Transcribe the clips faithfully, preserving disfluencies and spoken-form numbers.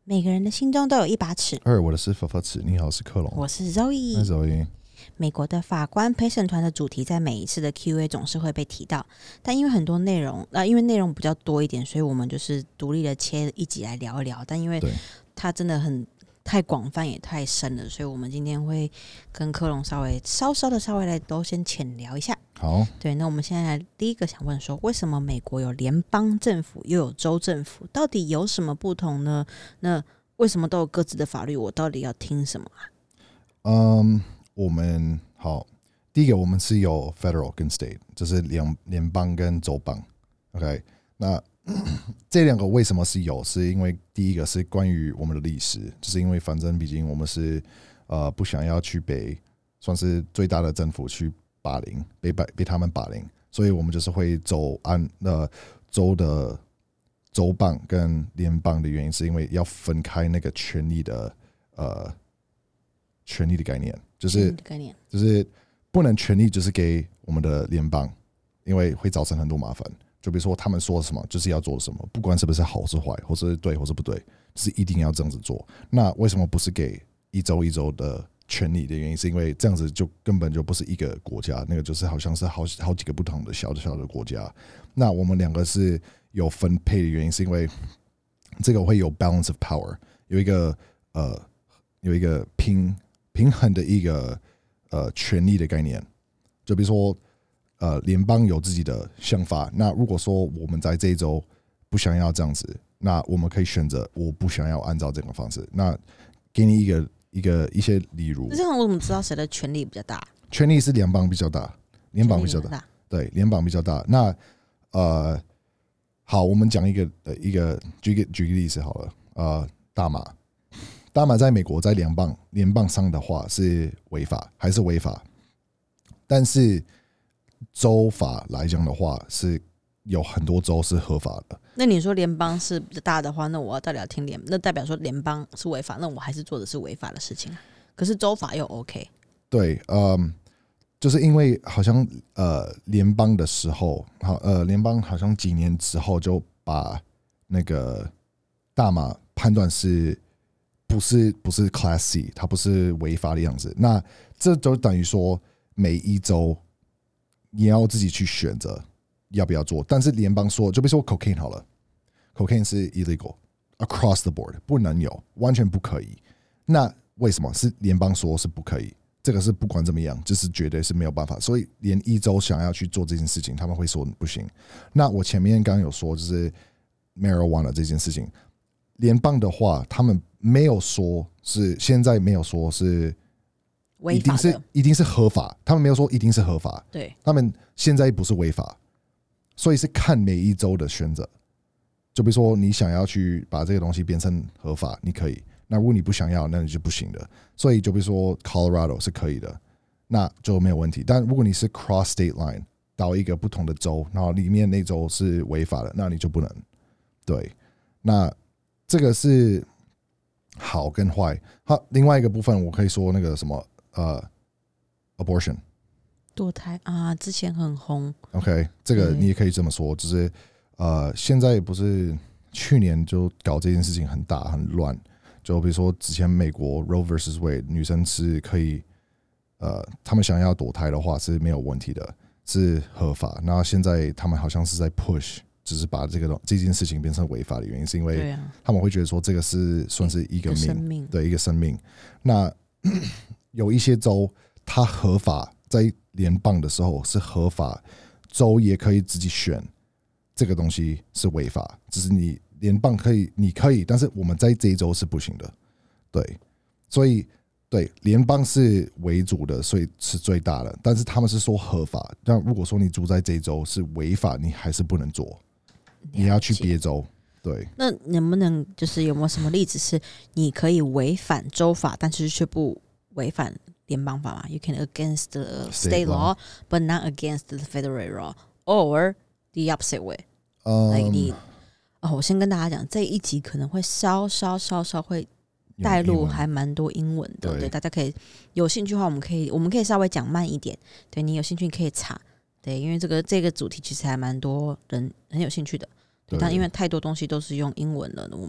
每个人的心中都有一把尺。 二，我的是佛佛尺。你好，我是克隆。 我是 Zoe。 那 Zoe。 美国的法官陪审团的主题在每一次的 Q A 总是会被提到，但因为很多内容，呃，因为内容比较多一点，所以我们就是独立的切一集来聊一聊。但因为它真的很太广泛也太深了，所以我们今天会跟科隆稍微稍稍的稍微来都先浅聊一下。 好， 对，那我们现在来第一个想问说，为什么美国有联邦政府又有州政府，到底有什么不同呢？那为什么都有各自的法律？我到底要听什么啊？ 嗯，我们好，第一个我们是有 federal 跟 state， 就是联联邦跟州邦。OK， 那这两个为什么是有？是因为第一个是关于我们的历史，就是因为反正毕竟我们是呃不想要去被算是最大的政府去霸凌，被被他们霸凌，所以我们就是会走按呃州的州邦跟联邦的原因，是因为要分开那个权力的呃权力的概念，就是概念就是不能权力就是给我们的联邦，因为会造成很多麻烦。就比如说他们说什么就是要做什么，不管是不是好是坏，或是对或是不对，就是一定要这样子做。那为什么不是给一州一州的权利的原因，是因为这样子就根本就不是一个国家，那个就是好像是好好几个不同的小小的国家。那我们两个是有分配的原因，是因为这个会有 balance of power， 有一个呃有一个平平衡的一个呃权利的概念。就比如说呃联邦有自己的想法，那如果说我们在这一周不想要这样子，那我们可以选择我不想要按照这个方式。那给你一个一个一些例如， 这样我怎么知道谁的权力比较大？ 权力是联邦比较大，联邦比较大，对，联邦比较大。那呃，好，我们讲一个呃一个举个举个例子好了，呃，大麻，大麻在美国在联邦联邦上的话是违法，还是违法？但是州法来讲的话，是有很多州是合法的。 那你说联邦是比较大的话，那我要到底要听联，那代表说联邦是违法，那我还是做的是违法的事情。可是州法又 OK。 对，嗯，就是因为好像呃联邦的时候，好呃联邦好像几年之后就把那个大麻判断是不是不是 Class C， 它不是违法的样子。那这就等于说每一州你要自己去选择要不要做，但是联邦说，就比如说 cocaine 好了 ，cocaine 是 illegal across the board， 不能有，完全不可以。那为什么是联邦说是不可以？这个是不管怎么样，就是绝对是没有办法。所以连一州想要去做这件事情，他们会说不行。那我前面刚刚有说，就是 marijuana 这件事情，联邦的话，他们没有说是现在没有说是。一定是一定是合法，他们没有说一定是合法， 对， 他们现在不是违法，所以是看每一州的选择。就比如说你想要去把这个东西变成合法，你可以；那如果你不想要，那你就不行的。所以就比如说 Colorado 是可以的，那就没有问题。但如果你是 cross state line 到一个不同的州，然后里面那州是违法的，那你就不能。对，那这个是好跟坏。好，另外一个部分我可以说那个什么。呃 ，abortion， 堕胎啊，之前很红。 OK， 这个你也可以这么说，就是呃，现在不是去年就搞这件事情很大很乱，就比如说之前美国 Roe versus Wade， 女生是可以，呃，他们想要堕胎的话是没有问题的，是合法。然后现在他们好像是在 push， 只是把这个这件事情变成违法的原因，是因为他们会觉得说这个是算是一个命， 命对一个生命。那有一些州，它合法在联邦的时候是合法，州也可以自己选这个东西是违法，只是你联邦可以，你可以，但是我们在这一州是不行的，对，所以对联邦是为主的，所以是最大的，但是他们是说合法，但如果说你住在这一州是违法，你还是不能做，你要去别州。对， 那能不能就是有没有什么例子是你可以违反州法，但是却不违反联邦法嘛 ？You can against the state law, but not against the federal law, or the opposite way. Um, like 你哦，我先跟大家讲，这一集可能会稍稍稍稍会带入还蛮多英文的，对，对，大家可以有兴趣的话，我们可以我们可以稍微讲慢一点，对你有兴趣你可以查，对，因为这个这个主题其实还蛮多人很有兴趣的。对，但因为太多东西都是用英文了，我们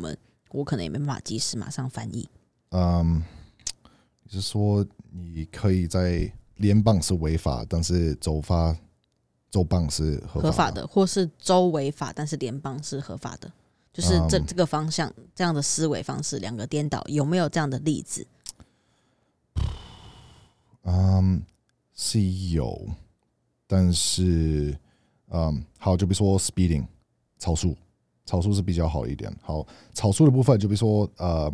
我可能也没办法及时马上翻译。 嗯，你是说你可以在联邦是违法，但是州法州邦是合法的， 合法的，或是州违法，但是联邦是合法的，就是这、um, 这个方向这样的思维方式两个颠倒，有没有这样的例子？ 嗯，是有，但是嗯，好，就比如说 speeding 超速，超速是比较好一点。好，超速的部分就比如说呃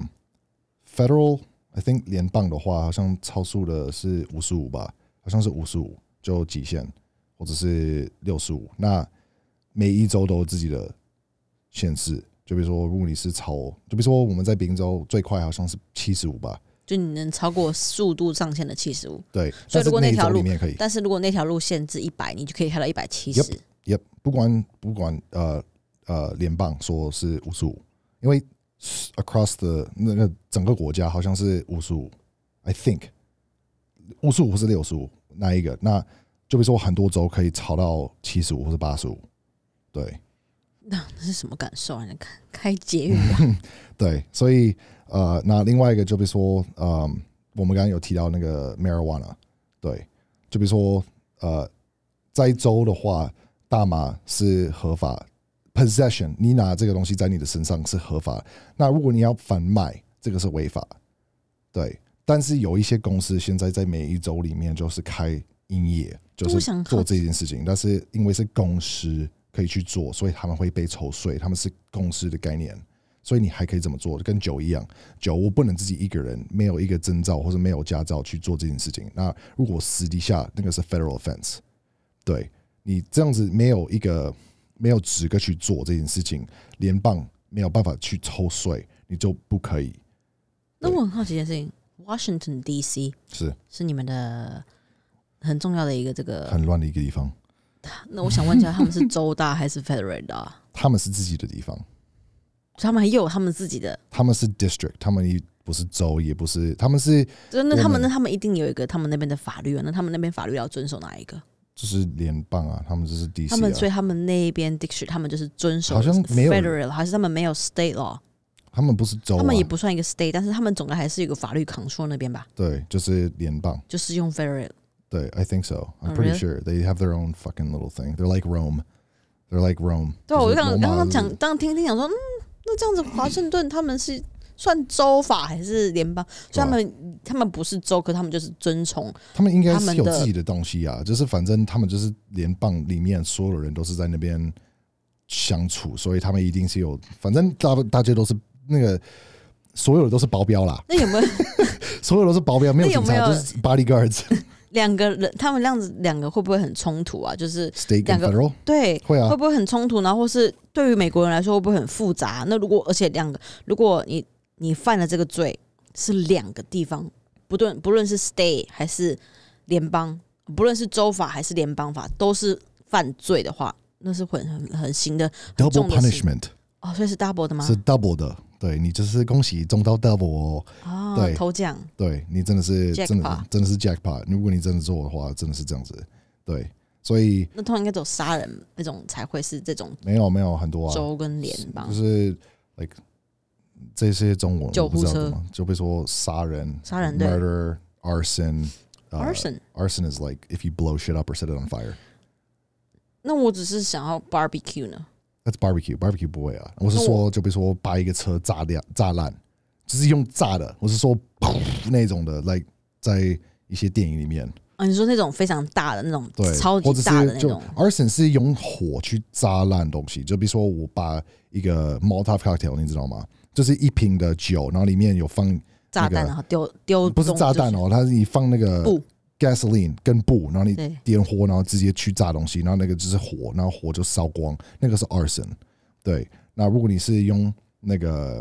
federal I think 联邦的话，好像超速的是五十五吧，好像是五十五就极限。或者是六十五，那每一州都有自己的限制。就比如说，如果你是超，就比如说我们在宾州最快好像是七十五吧， 就你能超过速度上限的七十五。 对， 所以如果那条路里面可以， 但是如果那条路限制一百，你就可以开到一百七十。 Yep， 不管不管呃呃联邦说是五十五，因为 across the 那个整个国家好像是五十五 ，I think 五十五或是六十五那一个那。就比如说，很多州可以超到七十五或是八十五，对。 那那是什么感受啊？开开捷运啊？ 对，所以呃，那另外一个就比如说，呃，我们刚刚有提到那个 marijuana， 对，就比如说呃，在州的话，大麻是合法 ，possession， 你拿这个东西在你的身上是合法。那如果你要贩卖，这个是违法，对。但是有一些公司现在在每一州里面就是开营业。就是做这件事情，但是因为是公司可以去做，所以他们会被抽税，他们是公司的概念，所以你还可以这么做，跟酒一样，酒我不能自己一个人没有一个证照或者没有驾照去做这件事情。那如果私底下那个是 federal offense， 对你这样子没有一个没有资格去做这件事情，联邦没有办法去抽税，你就不可以。 那我很好奇一件事情 ，Washington D C 是是你们的。很重要的一个这个很乱的一个地方。 那我想问一下，他们是州大还是 federal 大？ 他们是自己的地方， 他们也有他们自己的。 他们是 district， 他们不是州，也不是，他们是。 那他们那他们一定有一个他们那边的法律啊？那他们那边法律要遵守哪一个？ 就是联邦啊，他们就是 D C 啊。 他们所以他们那边 district 他们就是遵守 federal， 好像没有还是他们没有 state law？ 他们不是州、啊， 他们也不算一个 state， 但是他们总的还是有一个法律 control 那边吧？ 对，就是联邦， 就是用 federal。 对 ，I think so. I'm pretty、oh, really? sure they have their own fucking little thing. They're like Rome. They're like Rome. 对，我就刚刚刚讲，刚听听讲说，嗯，那这样子华盛顿他们是算州法还是联邦？所以他们、啊、他们不是州，可他们就是遵从。 他们应该是有自己的东西啊，就是反正他们就是联邦里面所有人都是在那边相处，所以他们一定是有，反正大大家都是那个。所有的都是保镖啦， 那有没有？ 所有都是保镖，没有警察，有有就是 bodyguards。 两个人，他们这样子，两个会不会很冲突啊？就是 state and federal， 对， 会啊， 会不会很冲突？然后或是对于美国人来说，会不会很复杂？那如果而且两个，如果你你犯了这个罪，是两个地方，不论不论是 state 还是联邦，不论是州法还是联邦法，都是犯罪的话，那是很很很刑的 double punishment。 哦，所以是 double 的吗？ 是 double 的。对你就是恭喜中到 double 哦， 哦对， 头奖， 对你真的是真的真的是 jackpot。如果你真的做的话，真的是这样子，对，所以那通常应该只有杀人那种才会是这种， 没有没有很多啊， 州跟联邦就是 like 这些中文救护车， 就比如说杀人、 杀人 murder、arson、 uh, arson arson is like if you blow shit up or set it on fire。 那我只是想要 barbecue 呢。 That's barbecue, barbecue 不会啊。我是说，就比如说把一个车炸掉、炸烂，就是用炸的。我是说那种的 ，like 在一些电影里面啊，你说那种非常大的那种， 对， 超级大的那种。 Arson 是用火去炸烂东西，就比如说我把一个 Molotov cocktail， 你知道吗？就是一瓶的酒，然后里面有放、那个、 炸弹，然后丢丢， 不是炸弹哦，它是你放那个布。 gasoline 跟布，然后你点火，然后直接去炸东西，然后那个就是火，然后火就烧光，那个是 arson。对，那如果你是用那个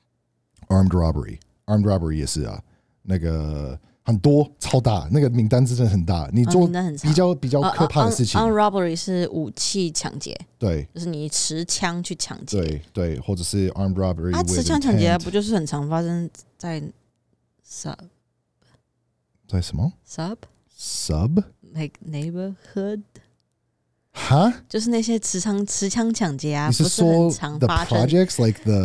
armed robbery，armed robbery 也是啊，那个很多超大，那个名单真的很大，你做比较、哦、比较可怕的事情。 armed robbery 是武器抢劫， 对， 就是你持枪去抢劫， 对对，或者是 armed robbery。 啊，持枪抢劫不就是很常发生在 sub？ 在什么 sub sub like neighborhood 哈， 就是那些持枪持枪抢劫啊， 你是说不是很常发生 the projects like the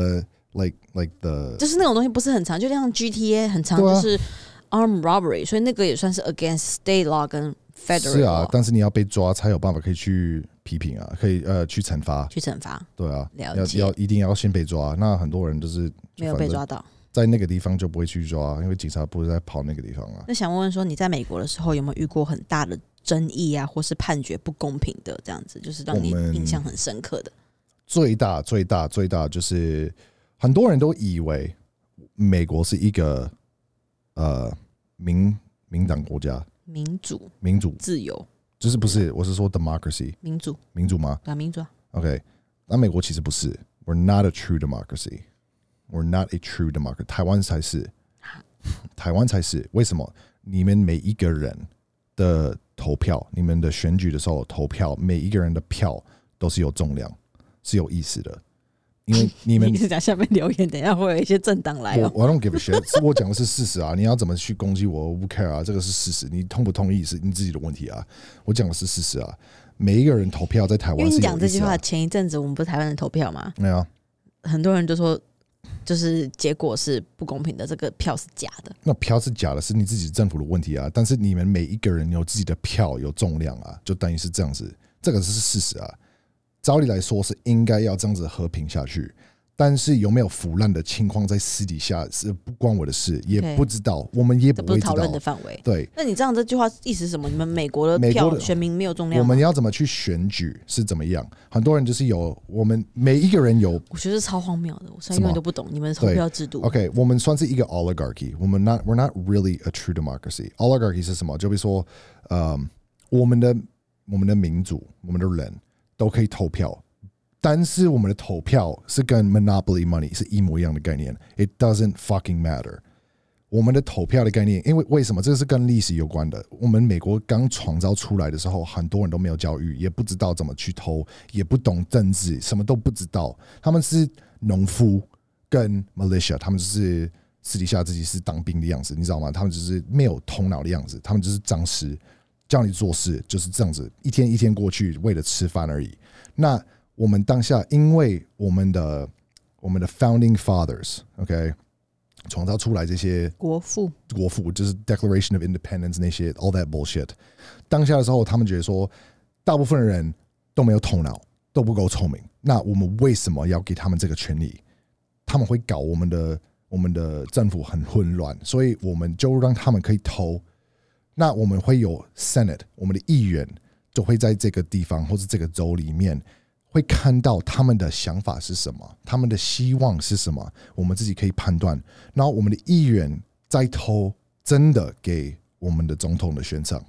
like like the 就是那种东西不是很长，就像 G T A 很长，就是 armed robbery， 所以那个也算是 against state law 跟 federal law。 是啊，但是你要被抓才有办法可以去批评啊，可以呃去惩罚， 去惩罚。 对啊， 了解。 要要一定要先被抓。那很多人就是没有被抓到， 在那个地方就不会去抓，因为警察不会再跑那个地方啊。 那想问问说，你在美国的时候有没有遇过很大的争议啊，或是判决不公平的这样子，就是让你印象很深刻的？ 最大最大最大就是很多人都以为美国是一个呃民民党国家， 民主民主自由， 就是不是？我是说 democracy 民主民主吗？ 对啊，民主啊。 OK， 那美国其实不是 ，We're not a true democracy. We're not a true democracy. 台湾才是，台湾才是。为什么？你们每一个人的投票，你们的选举的时候投票，每一个人的票都是有重量，是有意思的。因为你们一直讲下面留言，等一下会有一些政党来哦。 我 I don't give a shit， 是我讲的是事实啊！你要怎么去攻击我，我不 care 啊，这个是事实。你同不同意是你自己的问题啊。我讲的是事实啊。每一个人投票在台湾是有意思啊。 因为你讲这句话前一阵子我们不是台湾人投票吗？ 没有、啊， 很多人就说。就是结果是不公平的，这个票是假的。 那票是假的，是你自己政府的问题啊。但是你们每一个人有自己的票，有重量啊，就等于是这样子，这个是事实啊。照理来说是应该要这样子和平下去，但是有没有腐烂的情况在私底下是不关我的事，也不知道， okay， 我们也不会知道。这不是讨论的范围。 对， 那你这样这句话意思是什么？你们美国的票选民没有重量吗？ 我们要怎么去选举是怎么样？很多人就是有，我们每一个人有， 我觉得超荒谬的，我现在永远都不懂你们的投票制度。 OK， 我们算是一个 oligarchy， 我们 not we're not really a true democracy。oligarchy 是什么？就比如说，呃，我们的我们的民主，我们的人都可以投票。但是我们的投票是跟 monopoly money 是一模一样的概念 ，It doesn't fucking matter。我们的投票的概念，因为为什么？这个是跟历史有关的。我们美国刚创造出来的时候，很多人都没有教育，也不知道怎么去投，也不懂政治，什么都不知道。他们是农夫跟 militia， 他们就是私底下自己是当兵的样子，你知道吗？他们只是没有头脑的样子，他们就是僵尸，叫你做事就是这样子，一天一天过去，为了吃饭而已。那我们当下，因为我们的我们的 founding fathers，OK， 创造出来这些国父， 国父就是 Declaration of Independence 那些 all that bullshit。当下的时候，他们觉得说，大部分的人都没有头脑，都不够聪明。那我们为什么要给他们这个权利？他们会搞我们的我们的政府很混乱，所以我们就让他们可以投。那我们会有 Senate， 我们的议员就会在这个地方或是这个州里面。会看到他们的想法是什么，他们的希望是什么，我们自己可以判断。然后我们的议员再投真的给我们的总统的选上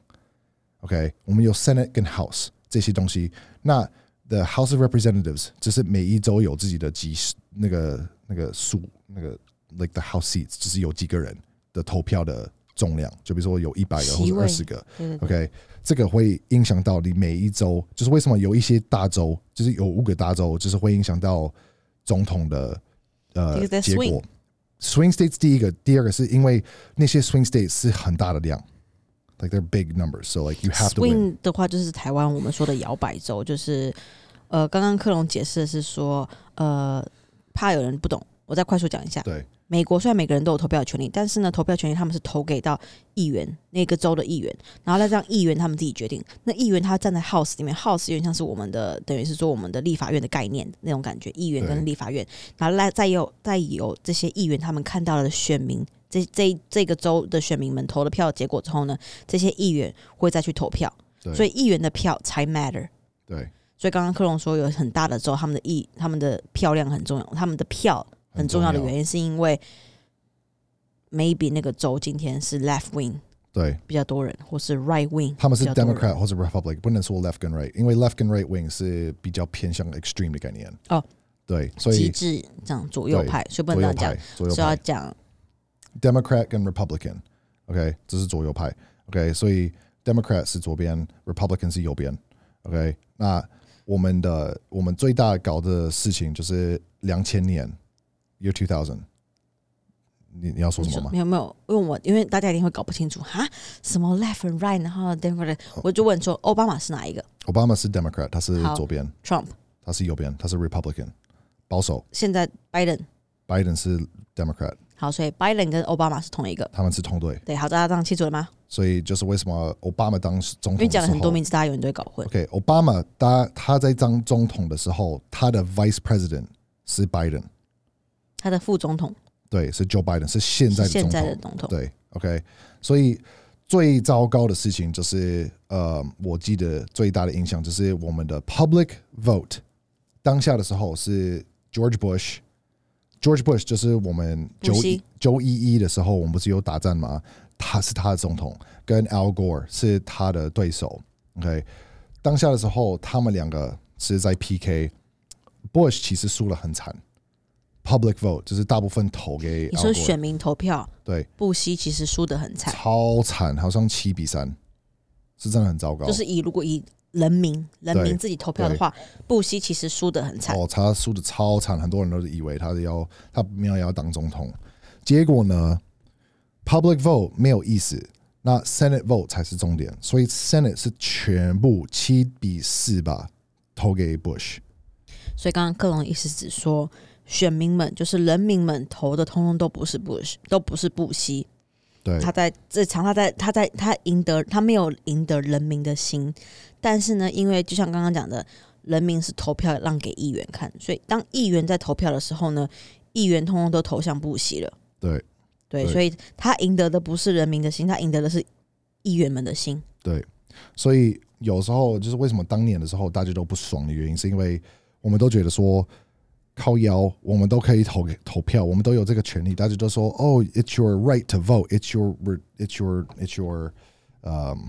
，OK， 我们有 Senate 跟 House 这些东西。那 the House of Representatives 就是每一州有自己的几那个那个数那个 like the House seats， 就是有几个人的投票的重量，就比如说有一百个或者二十个， 对对对 ，OK。这个会影响到你每一州，就是为什么有一些大州，就是有五个大州，就是会影响到总统的呃结果。Swing states 第一个，第二个是因为那些 swing states 是很大的量 ，like they're big numbers, so like you have to win. Swing 的话就是台湾我们说的摇摆州，就是呃，刚刚克隆解释的是说，呃，怕有人不懂，我再快速讲一下。 对。 美国虽然每个人都有投票的权利，但是呢，投票权利他们是投给到议员那个州的议员，然后再让议员他们自己决定。那议员他站在 House 里面 ，House 有点像是我们的，等于是说我们的立法院的概念那种感觉，议员跟立法院，然后再有再有这些议员他们看到了选民，这这这个州的选民们投了票的结果之后呢，这些议员会再去投票，所以议员的票才 matter。 对， 所以刚刚克隆说有很大的州，他们的议他们的票量很重要，他们的票。很重要的原因是因为 maybe 那个州今天是 left wing 对比较多人，或是 right wing 他们是 Democrat 或是 Republic， 不能说 left 跟 right， 因为 left 跟 right wing 是比较偏向 extreme 的概念哦， 对，所以极致这样左右派，所以不能这样讲，是要讲 Democrat 跟 Republican，OK， 这是左右派 ，OK， 所以 Democrat 是左边 ，Republican 是右边 ，OK， 那我们的我们最大搞的事情就是两千年。Year two thousand， 你你要说什么吗？ 没有没有，因为我因为大家一定会搞不清楚哈，什么 left and right， 然后 Democrat， 我就问说奥巴马是哪一个？ 奥巴马是 Democrat， 他是左边 ，Trump 他是右边，他是 Republican， 保守。 现在 Biden Biden 是 Democrat。 好，所以 Biden 跟奥巴马是同一个， 他们是同队。 对，好，大家这样清楚了吗？ 所以就是为什么奥巴马当总统的时候，因为讲了很多名字，大家有人都会搞混。 OK， 奥巴马他他在当总统的时候，他的 Vice President 是 Biden， 他的副总统对是 Joe Biden， 是现在的总统。 现在的总统对 ，OK， 所以最糟糕的事情就是，呃，我记得最大的影响就是我们的 Public Vote， 当下的时候是 George Bush。George Bush 就是我们九一一的时候，我们不是有打战吗？他是他的总统，跟 Al Gore 是他的对手。OK， 当下的时候，他们两个是在 P K。Bush 其实输了很惨 ，Public Vote 就是大部分投给 Al Gore。 你说选民投票， 对， 布希其实输得很惨， 超惨，好像七比三，是真的很糟糕。 就是以如果以人民人民自己投票的话，布希其实输得很惨。 哦，他输得超惨，很多人都以为他要他没有要当总统，结果呢 ，Public Vote 没有意思，那 Senate Vote 才是重点，所以 Senate 是全部七比四吧，投给 Bush。 所以刚刚克隆的意思只说，选民们就是人民们投的，通通都不是 Bush， 都不是布希。 对， 他在这场，他在他在他赢得，他没有赢得人民的心。但是呢，因为就像刚刚讲的，人民是投票让给议员看，所以当议员在投票的时候呢，议员通通都投向布希了。 对， 对，所以他赢得的不是人民的心，他赢得的是议员们的心。 对，所以有时候就是为什么当年的时候大家都不爽的原因，是因为我们都觉得说靠腰，我们都可以投投票，我们都有这个权利，大家都说哦 ，it's your right to vote, it's your, it's your, it's your, um,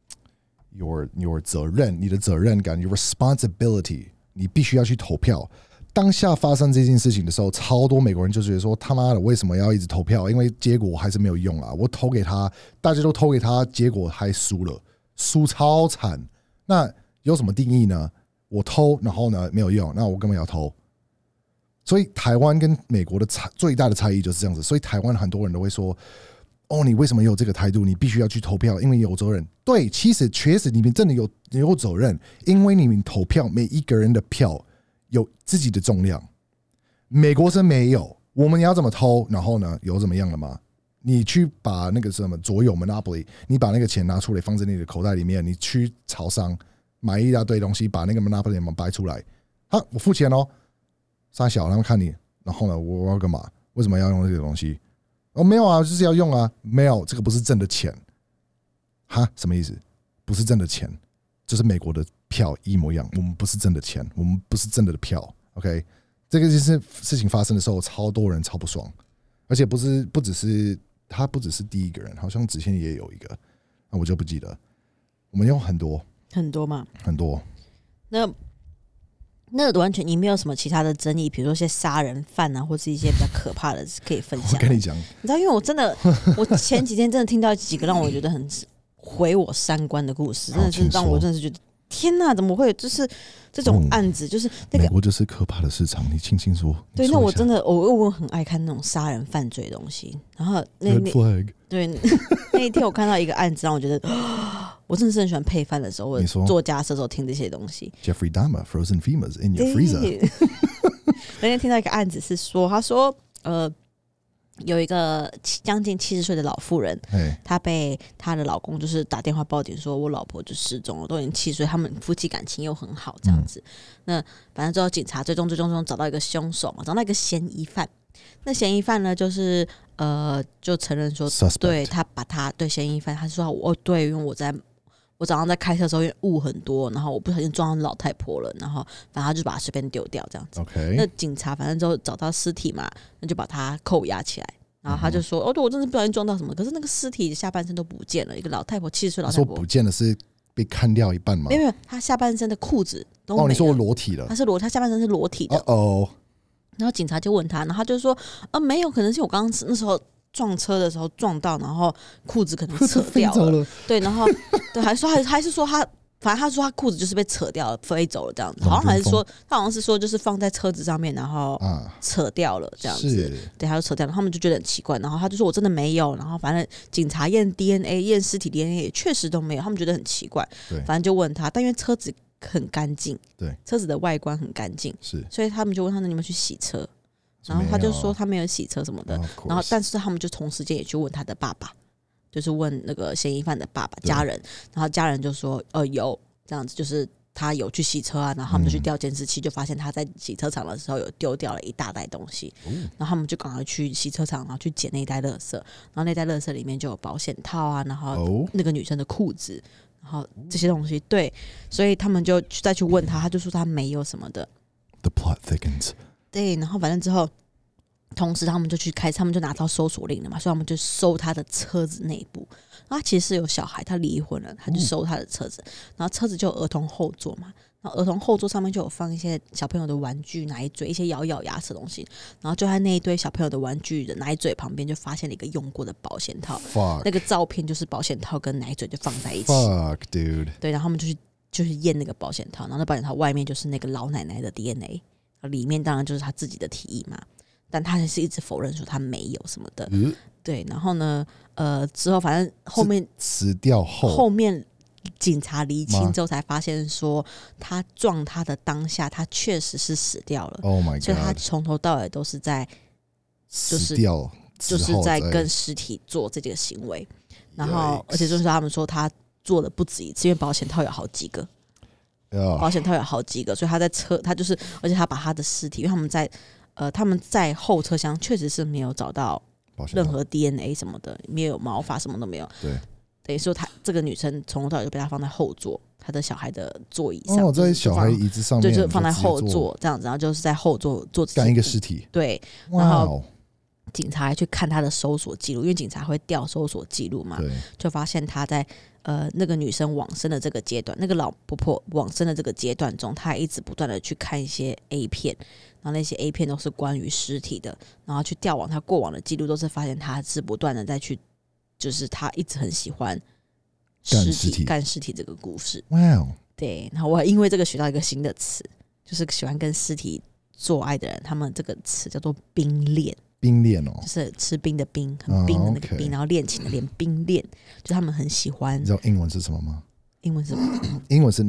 your, your 责任，你的责任感 ，your responsibility， 你必须要去投票。当下发生这件事情的时候，超多美国人就觉得说他妈的为什么要一直投票？因为结果还是没有用啊！我投给他，大家都投给他，结果还输了，输超惨。那有什么定义呢？我投，然后呢没有用，那我根本要投。所以台湾跟美国的差最大的差异就是这样子。所以台湾很多人都会说：“哦，你为什么有这个态度？你必须要去投票，因为你有责任。”对，其实确实你们真的有有责任，因为你们投票，每一个人的票有自己的重量。美国是没有，我们要怎么投？然后呢，有怎么样了吗？你去把那个什么左有 Monopoly， 你把那个钱拿出来放在你的口袋里面，你去超商买一大堆东西，把那个 Monopoly 摆出来，好，我付钱哦。傻小，他们看你，然后呢，我要干嘛？为什么要用这个东西？哦，没有啊，就是要用啊，没有，这个不是真的钱，哈，什么意思？不是真的钱，就是美国的票一模一样，我们不是真的钱，我们不是真的的票 ，OK？ 这个就是事情发生的时候，超多人超不爽，而且不是不只是他，不只是第一个人，好像之前也有一个，那我就不记得。我们用很多很多嘛， 很多， 那。那完全你没有什么其他的争议，比如说一些杀人犯啊，或是一些比较可怕的可以分享。 我跟你讲， 你知道，因为我真的，我前几天真的听到几个让我觉得很毁我三观的故事，真的是让我真的是觉得天哪，怎么会有就是这种案子？嗯、就是那个美国就是可怕的市场，你轻轻说。 对，那我真的我我很爱看那种杀人犯罪的东西，然后那那对那一天我看到一个案子，让我觉得。我真的是很喜欢配饭的时候，我做家事的时候听这些东西。 Jeffrey Dahmer frozen femurs in your freezer。 那天听到一个案子是说，他说，呃，有一个将近七十岁的老妇人，她被她的老公就是打电话报警说，我老婆就失踪了，都已经七十岁，他们夫妻感情又很好，这样子。嗯、那反正之后警察追踪追踪追踪找到一个凶手嘛，找到一个嫌疑犯。那嫌疑犯呢，就是呃，就承认说， Suspect. 对他把他对嫌疑犯，他说我对，因为我在。我早上在开车的时候，因为雾很多，然后我不小心撞到老太婆了，然后反正他就把它随便丢掉这样子。 Okay. 那警察反正之后找到尸体嘛，那就把他扣押起来。然后他就说：“嗯、哦，对我真是不小心撞到什么，可是那个尸体下半身都不见了，一个老太婆，七十岁老太婆。” 说不见了是被砍掉一半吗？ 没有，没有，他下半身的裤子都没了。 哦，你说我裸体了？ 他是裸，他下半身是裸体的。 哦哦。 然后警察就问他，然后他就说：“啊，没有，可能是我刚刚那时候。”撞车的时候撞到，然后裤子可能扯掉 了, 了，对，然后对，还说还还是说他，反正他说他裤子就是被扯掉了，飞走了这样子，好像还是说他好像是说就是放在车子上面，然后扯掉了这样子，对，他就扯掉了，他们就觉得很奇怪，然后他就说我真的没有，然后反正警察验 D N A 验尸体 D N A 也确实都没有，他们觉得很奇怪，反正就问他，但因为车子很干净， 对， 车子的外观很干净， 是， 所以他们就问他，那你们去洗车？ 然后他就说他没有洗车什么的，然后但是他们就同时间也去问他的爸爸，就是问那个嫌疑犯的爸爸家人，然后家人就说呃有这样子，就是他有去洗车啊，然后他们就去调监视器，就发现他在洗车场的时候有丢掉了一大袋东西，然后他们就赶快去洗车场，然后去捡那一袋垃圾，然后那袋垃圾里面就有保险套啊，然后那个女生的裤子，然后这些东西，对，所以他们就再去问他，他就说他没有什么的。 The plot thickens。 对，然后反正之后，同时他们就去开，他们就拿到搜索令了嘛，所以他们就搜他的车子内部。然后他其实是有小孩，他离婚了，他就搜他的车子，然后车子就有儿童后座嘛，然后儿童后座上面就有放一些小朋友的玩具、奶嘴、一些咬咬牙齿的东西，然后就在那一堆小朋友的玩具的奶嘴旁边就发现了一个用过的保险套， Fuck. 那个照片就是保险套跟奶嘴就放在一起。 Fuck, dude. 对，然后他们就去就是验那个保险套，然后那保险套外面就是那个老奶奶的 D N A， 里面当然就是他自己的体液嘛，但他还是一直否认说他没有什么的。嗯、对，然后呢，呃，之后反正后面死掉后， 后面警察厘清之后才发现说，他撞他的当下，他确实是死掉了。 Oh my god！ 所以他从头到尾都是在就是死掉， 就是在跟尸体做这个行为。然后，而且就是他们说他做的不止一次，因为保险套有好几个。 Yeah. 保险套有好几个，所以他在车，他就是，而且他把他的尸体，因为他们在呃他们在后车厢确实是没有找到任何 D N A 什么的，没有毛发，什么都没有。 对， 等于说他这个女生从头到尾就被他放在后座，他的小孩的座椅上， 哦，在小孩椅子上面， 对，就放在后座这样子，然后就是在后座坐干一个尸体。 对，然后警察还去看他的搜索记录，因为警察会调搜索记录嘛，就发现他在呃那个女生往生的这个阶段，那个老婆婆往生的这个阶段中，他还一直不断的去看一些 A 片，然后那些 A 片都是关于尸体的，然后去调往他过往的记录，都是发现他是不断的在去，就是他一直很喜欢尸体干尸体这个故事。 哇、wow ， 对，然后我还因为这个学到一个新的词，就是喜欢跟尸体做爱的人，他们这个词叫做冰恋。 冰恋哦， 就是吃冰的冰，很冰的那个冰， oh, okay. 然后恋情的恋，冰恋，就他们很喜欢。 你知道英文是什么吗？ 英文是什么？ 英文是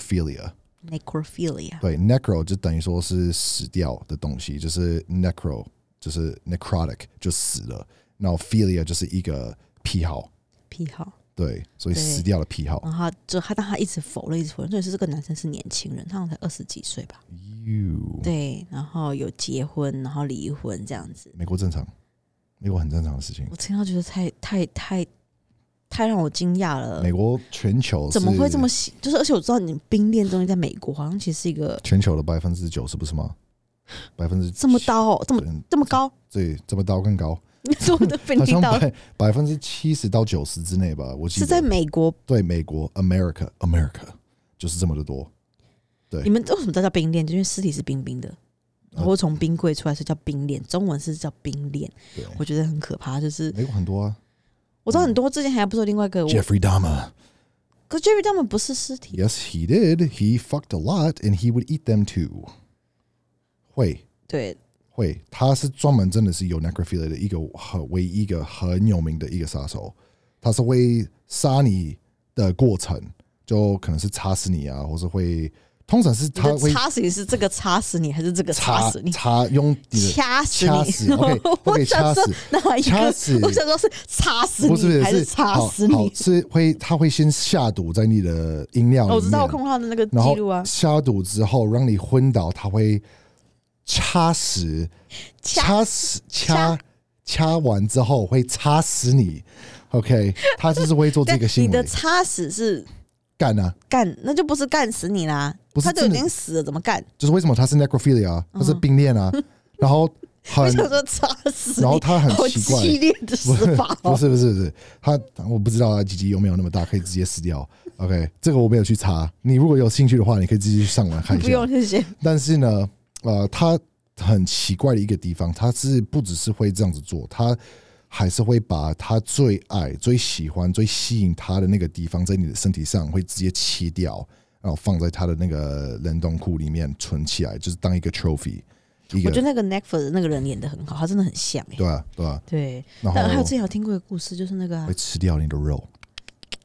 necrophilia。necrophilia， 对 ，necro 就等于说是死掉的东西，就是 necro 就是 necrotic 就死了，然后 philia 就是一个癖好， 癖好。 对，所以死掉的癖好。 然后他就他，但他一直否认，一直否认。所以是这个男生是年轻人，他好像才二十几岁吧。 You. 对，然后有结婚，然后离婚这样子。 美国正常，美国很正常的事情。 我听到觉得太太太太让我惊讶了。 美国全球怎么会这么喜？就是而且我知道你冰恋东西在美国好像其实是一个全球的百分之九十，不是吗？百分之这么高、哦，这么这么高？ 对，这么高更高。 说的好像百百分之七十到九十之内吧，我记得是在美国。 对，美国 America America 就是这么的多。对， 你们为什么叫冰恋？因为尸体是冰冰的，然后从冰柜出来是叫冰恋，中文是叫冰恋。我觉得很可怕，就是美国很多啊， 我知道很多。之前还不是有另外一个 Jeffrey Dahmer， 可 Jeffrey Dahmer 不是尸体。 Yes, he did. He fucked a lot, and he would eat them too. 会， 对。 会，他是专门真的是有 necrophilia 的一个很唯一一个很有名的一个杀手，他是会杀你的过程，就可能是插死你啊，或是会，通常是他会插死你，是这个插死你，还是这个插死你？ 插用你的掐死掐死 ，OK OK 掐死，掐死， 我想说是插死你， 不是还是插死你？ 是会他会先下毒在你的饮料里面， 我知道，我看过他的那个记录啊。 下毒之后让你昏倒，他会。掐死，掐死，掐掐完之后会插死你 ，OK？ 他就是会做这个行为。 你的插死是干啊， 干，那就不是干死你啦，不是他就已经死了，怎么干？ 就是为什么他是 necrophilia， 他是冰恋啊，嗯、然后很， 为什么说插死？ 然后他很奇怪， 激烈的死法、 哦，不是不是不是，他我不知道他鸡鸡有没有那么大，可以直接死掉。OK， 这个我没有去查，你如果有兴趣的话，你可以自己去上网看一下。 不用谢谢。 但是呢。呃，他很奇怪的一个地方，他是不只是会这样子做，他还是会把他最爱、最喜欢、最吸引他的那个地方，在你的身体上会直接切掉，然后放在他的那个冷冻库里面存起来，就是当一个 trophy。一个我觉得那个 Netflix 的那个人演得很好，他真的很像、欸。 对啊，对啊。 对。但还有之前有听过一个故事，就是那个、啊、 会吃掉你的肉。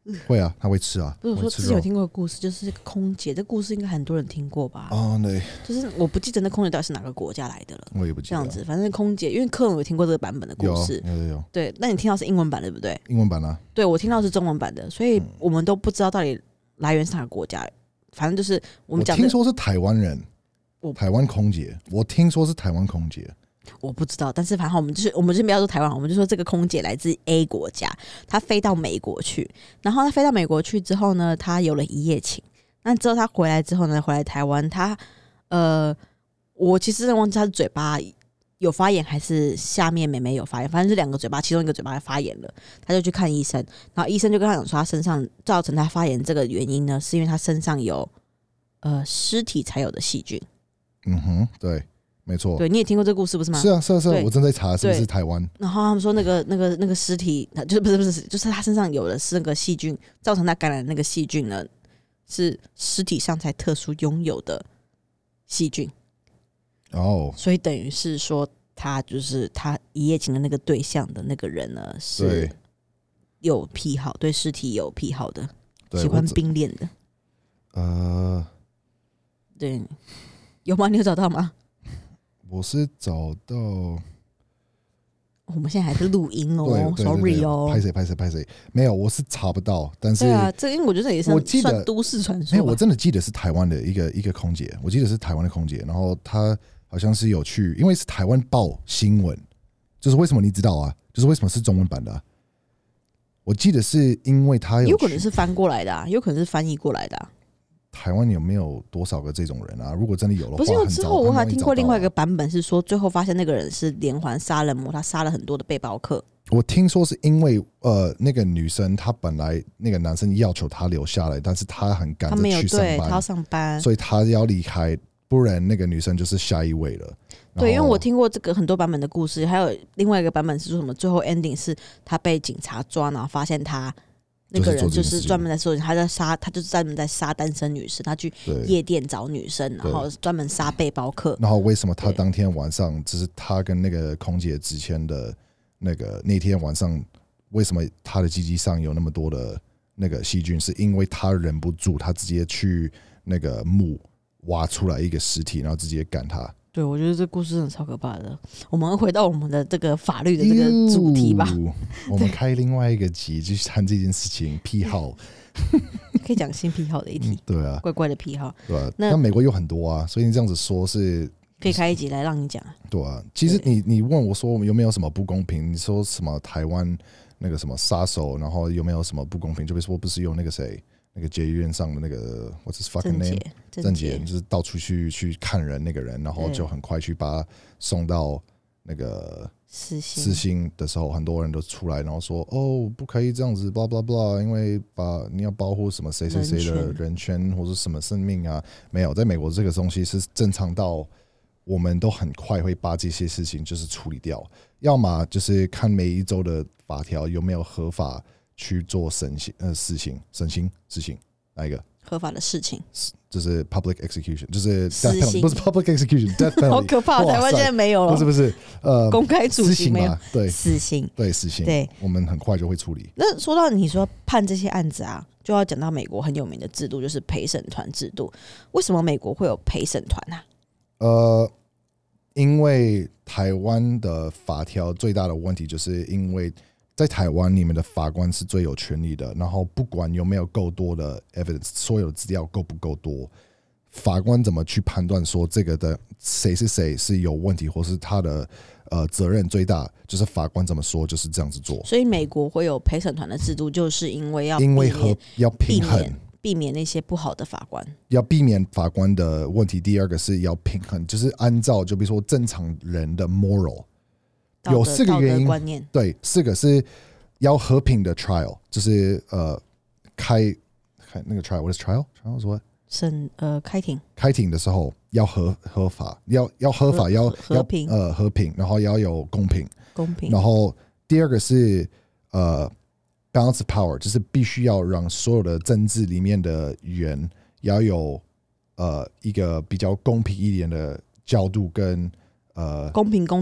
会啊，他会吃啊。 不是我说之前有听过的故事，就是这个空姐，这故事应该很多人听过吧？ 哦，对， 就是我不记得那空姐到底是哪个国家来的了， 我也不记得。 这样子，反正空姐，因为客人有听过这个版本的故事， 有有有。 对，那你听到是英文版的对不对？ 英文版啊？ 对，我听到是中文版的，所以我们都不知道到底来源是哪个国家。反正就是我们讲， 我听说是台湾人，台湾空姐，我听说是台湾空姐。 我不知道，但是反正我们就是我们就不要说台湾，我们就说这个空姐来自 A 国家，她飞到美国去，然后她飞到美国去之后呢，她有了一夜情。那之后她回来之后呢，回来台湾，她呃，我其实忘记她是嘴巴有发炎还是下面妹妹有发炎，反正是两个嘴巴，其中一个嘴巴发炎了，她就去看医生，然后医生就跟她讲说，她身上造成她发炎这个原因呢，是因为她身上有呃尸体才有的细菌。 嗯哼，对。没错， 对，你也听过这个故事不是吗？ 是啊，是啊，是啊，我正在查是不是台湾。 然后他们说那个那个那个尸体，就是不是不是，就是他身上有的是那个细菌，造成他感染的那个细菌呢，是尸体上才特殊拥有的细菌。 哦， 所以等于是说，他就是他一夜情的那个对象的那个人呢，是有癖好，对尸体有癖好的，喜欢冰恋的。呃，对，有吗？你有找到吗？ 我是找到， 我们现在还是录音哦 ，sorry 哦， 拍谁拍谁拍谁，没有，我是查不到，但是对啊，这因为我觉得也是算都市传说， 没有，我真的记得是台湾的一个一个空姐，我记得是台湾的空姐，然后她好像是有去，因为是台湾报新闻，就是为什么你知道啊？就是为什么是中文版的、啊？我记得是因为她有， 有可能是翻过来的、啊，有可能是翻译过来的、啊。 台湾有没有多少个这种人啊？如果真的有的话， 不是，因为之后我还听过另外一个版本是说，最后发现那个人是连环杀人魔，他杀了很多的背包客。 我听说是因为呃，那个女生她本来那个男生要求她留下来，但是她很赶着去上班， 她要上班， 所以她要离开，不然那个女生就是下一位了。 对，因为我听过这个很多版本的故事，还有另外一个版本是说什么，最后 ending 是他被警察抓，然后发现他。那个人就是专门在说，他在杀，他就是专门在杀单身女生，他去夜店找女生，然后专门杀背包客。 然后为什么他当天晚上，就是他跟那个空姐之前的那个那天晚上，为什么他的鸡鸡上有那么多的那个细菌？是因为他忍不住，他直接去那个墓挖出来一个尸体，然后直接赶他。 对，我觉得这故事真的超可怕的。我们回到我们的这个法律的这个主题吧。 我们开另外一个集去谈这件事情，癖好可以讲新癖好的一题、嗯。 对啊， 怪怪的癖好。 对啊，那美国有很多啊，所以你这样子说是可以开一集来让你讲。 对啊，其实你你问我说有没有什么不公平？你说什么台湾那个什么杀手，然后有没有什么不公平？就比如说不是有那个谁？那个捷运上的那个 What's his fucking name？ 郑捷，就是到处去去看人那个人，然后就很快去把他送到那个私刑的时候，很多人都出来，然后说哦，不可以这样子 ，blah blah blah， 因为把你要保护什么谁谁谁的人权或者什么生命啊，没有，在美国这个东西是正常到我们都很快会把这些事情就是处理掉，要么就是看每一州的法条有没有合法。去做审刑呃死刑审刑死刑哪一个合法的事情？ 就是 public execution， 就是 death penalty， 不是 public execution death penalty， 好可怕！台湾现在没有了， 不是不是呃公开处刑没有， 对死刑对死刑， 对， 我们很快就会处理。 那说到你说判这些案子啊，就要讲到美国很有名的制度，就是陪审团制度。为什么美国会有陪审团啊？ 呃，因为台湾的法条最大的问题，就是因为。在台湾，你们的法官是最有权力的。然后，不管有没有够多的 evidence， 所有的资料够不够多，法官怎么去判断说这个的谁是谁是有问题，或是他的呃责任最大，就是法官怎么说就是这样子做。 所以，美国会有陪审团的制度，就是因为要因为和要平衡， 避免那些不好的法官， 要避免法官的问题。第二个是要平衡，就是按照就比如说正常人的 moral。有四个原因，对，四个是要和平的 trial， 就是呃开开那个 trial，what is trial？trial is what？ 审呃开庭， 开庭的时候要合合法，要要合法，要和平， 呃和平，然后要有公平， 公平。 然后第二个是呃 balance of power， 就是必须要让所有的政治里面的人要有呃一个比较公平一点的角度跟呃公平公正。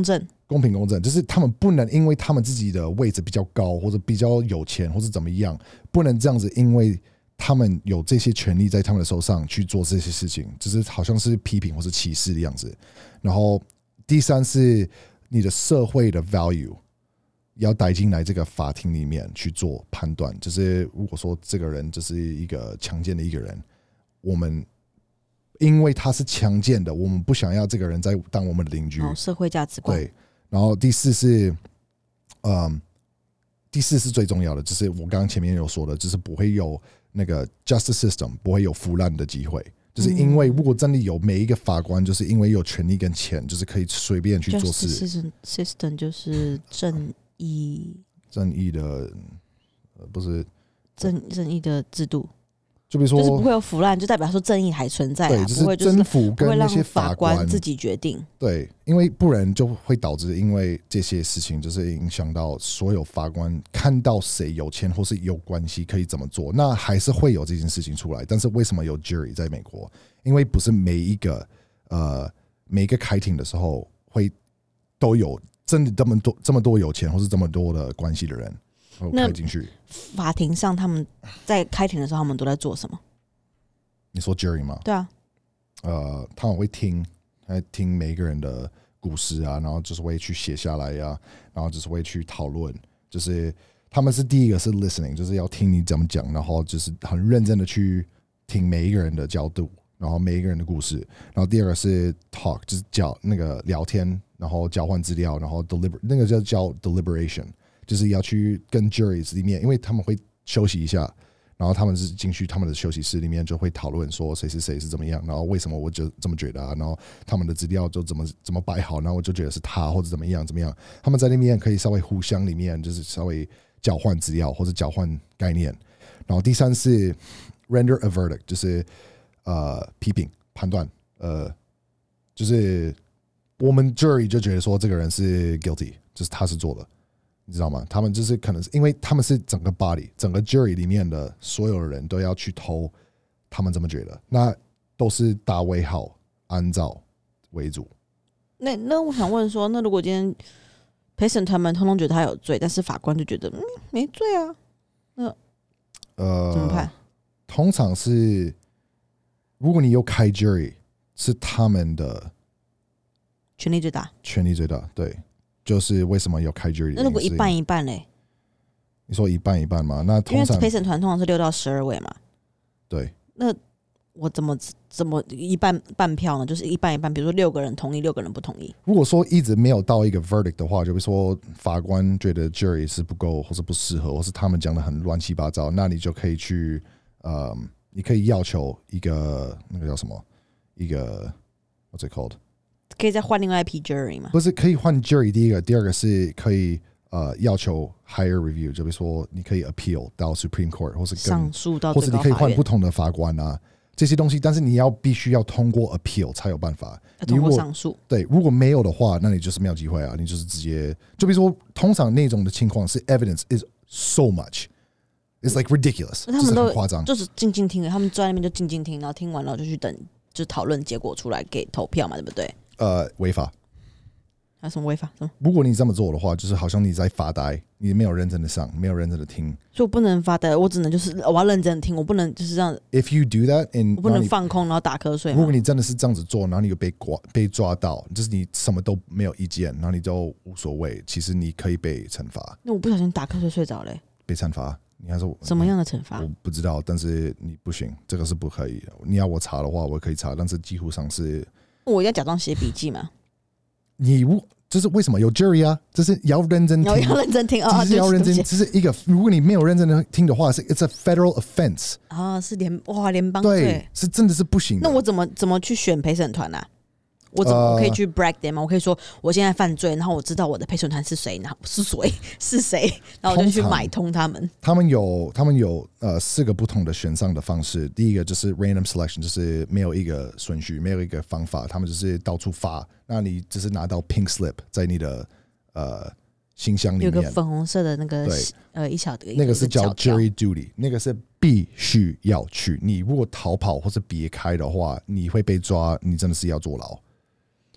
公平公正，就是他们不能因为他们自己的位置比较高，或者比较有钱，或者怎么样，不能这样子，因为他们有这些权利在他们的手上去做这些事情，就是好像是批评或是歧视的样子。然后第三是你的社会的 value 要带进来这个法庭里面去做判断，就是如果说这个人就是一个强奸的一个人，我们因为他是强奸的，我们不想要这个人在当我们的邻居。 哦，社会价值观。 对。然后第四是，嗯，第四是最重要的，就是我刚刚前面有说的，就是不会有那个 justice system 不会有腐烂的机会，就是因为如果真的有每一个法官，就是因为有权利跟钱，就是可以随便去做事。 justice system 就是正义， 正义的，呃，不是正正义的制度。 就比如说， 就是不会有腐烂，就代表说正义还存在、啊， 对，就是政府跟那些法官自己决定。 对，因为不然就会导致，因为这些事情就是影响到所有法官看到谁有钱或是有关系可以怎么做，那还是会有这件事情出来。但是为什么有 jury 在美国？因为不是每一个呃每一个开庭的时候会都有真的这么多这么多有钱或是这么多的关系的人。开进去， 法庭上他们在开庭的时候，他们都在做什么？ 你说 jury 吗？ 对啊， 呃，他们会听，来听每一个人的故事啊，然后就是会去写下来呀、啊，然后就是会去讨论，就是他们是第一个是 listening， 就是要听你怎么讲，然后就是很认真的去听每一个人的角度，然后每一个人的故事，然后第二个是 talk， 就是叫那个聊天，然后交换资料，然后 deliber 那个叫叫 deliberation。就是要去跟 juries 里面，因为他们会休息一下，然后他们是进去他们的休息室里面就会讨论说谁是谁是怎么样，然后为什么我就这么觉得啊，然后他们的资料就怎么怎么摆好，然后我就觉得是他或者怎么样怎么样，他们在那边可以稍微互相里面就是稍微交换资料或者交换概念。然后第三是 render a verdict， 就是呃批评判断，呃就是我们 jury 就觉得说这个人是 guilty， 就是他是做的。你知道吗？他们就是可能是因为他们是整个 body 整个 jury 里面的所有人都要去投他们这么觉得，那都是大卫好按照为主。 那那我想问说，那如果今天陪审团们通通觉得他有罪，但是法官就觉得嗯没罪啊，那呃怎么判？ 通常是如果你有开 jury， 是他们的权力最大， 权力最大，对。就是为什么要开 jury？ 那如果一半一半嘞？ 你说一半一半吗？那通常因为陪审团通常是六到十二位嘛。 对。 那我怎么怎么一半半票呢？就是一半一半，比如说六个人同意，六个人不同意。 如果说一直没有到一个 verdict 的话，就比如说法官觉得 jury 是不够，或是不适合，或是他们讲的很乱七八糟，那你就可以去呃，你可以要求一个那个叫什么？一个 what's it called？ 可以再换另外一批 jury 吗？ 不是，可以换 jury。第一个，第二个是可以呃要求 higher review， 就比如说你可以 appeal 到 Supreme Court， 或是上诉到或者你可以换不同的法官啊，这些东西。但是你要必须要通过 appeal 才有办法。 要通过上诉。 对，如果没有的话，那你就是没有机会啊，你就是直接就比如说，通常那种的情况是 evidence is so much，it's like ridiculous， 他们都就是很夸张， 就是静静听，他们坐在那边就静静听，然后听完了就去等，就讨论结果出来给投票嘛，对不对？ 呃，违法。 还有什么违法？什么？ 如果你这么做的话，就是好像你在发呆，你没有认真的上，没有认真的听。 所以我不能发呆，我只能就是我要认真的听，我不能就是这样。 If you do that， and 我不能放空然后打瞌睡。 如果你真的是这样子做，然后你有被抓被抓到，就是你什么都没有意见，然后你就无所谓，其实你可以被惩罚。 那我不小心打瞌睡睡着嘞、欸， 被惩罚？你还说什么样的惩罚？ 我不知道，但是你不行，这个是不可以的。你要我查的话，我可以查，但是几乎上是我要假装写笔记嘛。 你就是为什么有 jury 啊？就是要认真听， 要认真听啊！ 就是要认真，这是一个。如果你没有认真的听的话，是 it's a federal offense 啊，是联哇联邦罪， 对，是真的是不行的。 那我怎么怎么去选陪审团啊？我怎么、呃、我可以去 brag them 吗？我可以说我现在犯罪，然后我知道我的陪审团是谁，然后是谁是谁，然后我就去买通他们。 他们有他们有呃四个不同的选上的方式。第一个就是 random selection， 就是没有一个顺序，没有一个方法，他们就是到处发。那你只是拿到 pink slip 在你的呃信箱里面， 有个粉红色的那个呃一小的， 那个是叫 jury duty， 那个是必须要去。你如果逃跑或是别开的话，你会被抓，你真的是要坐牢。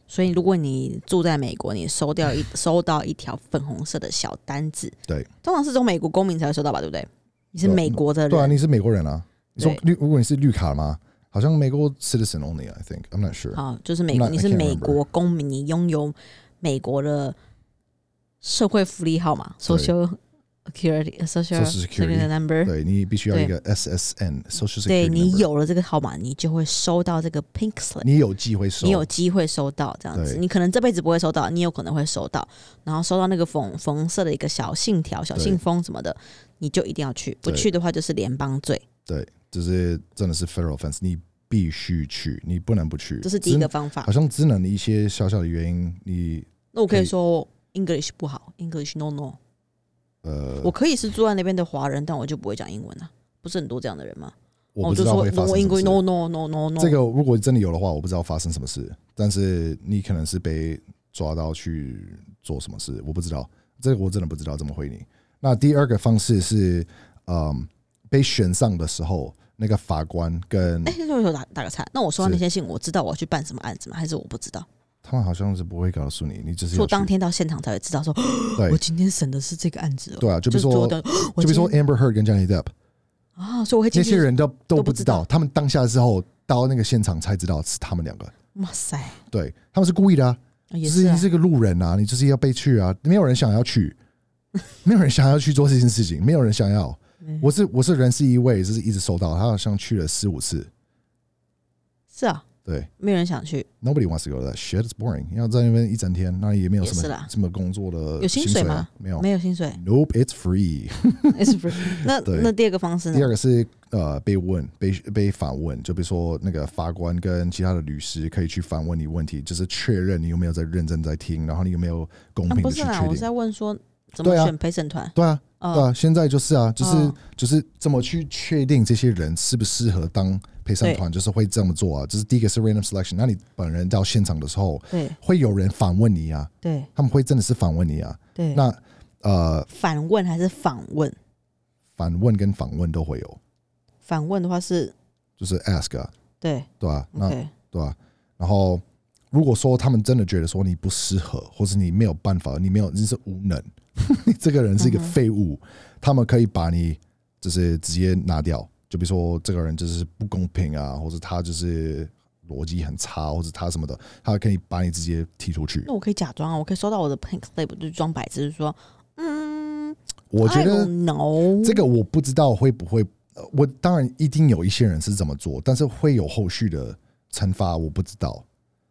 所以如果你住在美国，你收掉一收到一条粉红色的小单子， 对， 通常是从美国公民才会收到吧，对不对？你是美国的人， 对啊，你是美国人啊。你说绿，如果你是绿卡吗？好像美国 citizen only, I think. I'm not sure. 好，就是美国，你是美国公民，你拥有美国的社会福利号码 ，Social Security Social Security Number。 对，你必须要一个 S S N Social Security。 对，你有了这个号码，你就会收到这个 Pink Slip。 你有机会收， 你有机会收到这样子。你可能这辈子不会收到，你有可能会收到，然后收到那个粉粉红色的一个小信条、小信封什么的，你就一定要去，不去的话就是联邦罪。 对，就是真的是 federal offense， 你必须去，你不能不去。 这是第一个方法。 好像只能一些小小的原因，你那我可以说 English 不好 ，English no no。呃，我可以是住在那边的华人，但我就不会讲英文啊，不是很多这样的人吗？ 我不知道会发生什么事。 No no no no no。 这个如果真的有的话，我不知道发生什么事，但是你可能是被抓到去做什么事，我不知道。这个我真的不知道怎么回你。那第二个方式是，嗯，被选上的时候，那个法官跟哎，我打打个岔，那我收到那些信，我知道我要去办什么案子吗？还是我不知道？ 他们好像是不会告诉你，你只是说当天到现场才会知道说，我今天审的是这个案子、哦。 对啊，就比如说，就比如说 Amber Heard 跟 Johnny Depp 啊，所以我会那些人都都不知道，他们当下之后到那个现场才知道是他们两个。 哇塞， 对，他们是故意的啊， 也是啊， 你是个路人啊，你就是要被去啊，没有人想要去，没有人想要去做这件事情，没有人想要。我是我是人事一位，就是一直收到，他好像去了四五次。 是啊。 对， 没有人想去。 Nobody wants to go to that shit. It's boring. 要在那边一整天，那也没有什么什么工作的、啊。 有薪水吗？ 没有， 没有薪水。 Nope, it's free. It's free. 那那第二个方式呢？ 第二个是呃被问、被被反问，就比如说那个法官跟其他的律师可以去反问你问题，就是确认你有没有在认真在听，然后你有没有公平的去确定。 啊、不是啦，我是在问说怎么选陪审团。 对啊，对啊，对啊，现在就是啊，就是、 哦、 就是怎么去确定这些人适不适合当陪审团，就是会这么做啊。就是第一个是 random selection， 那你本人到现场的时候， 对， 会有人反问你啊， 对， 他们会真的是反问你啊， 对。 那呃， 反问还是访问？ 反问跟访问都会有。 反问的话是就是 ask 啊， 对对吧、啊？那、 okay. 对吧、啊？然后如果说他们真的觉得说你不适合，或者你没有办法，你没有你是无能，你这个人是一个废物、嗯，他们可以把你就是直接拿掉。就比如说这个人就是不公平啊，或者他就是逻辑很差，或者他什么的，他可以把你直接踢出去。 那我可以假装啊，我可以收到我的 Pink Slip 就装白痴，就是说，嗯， 我觉得这个我不知道会不会，我当然一定有一些人是这么做，但是会有后续的惩罚，我不知道。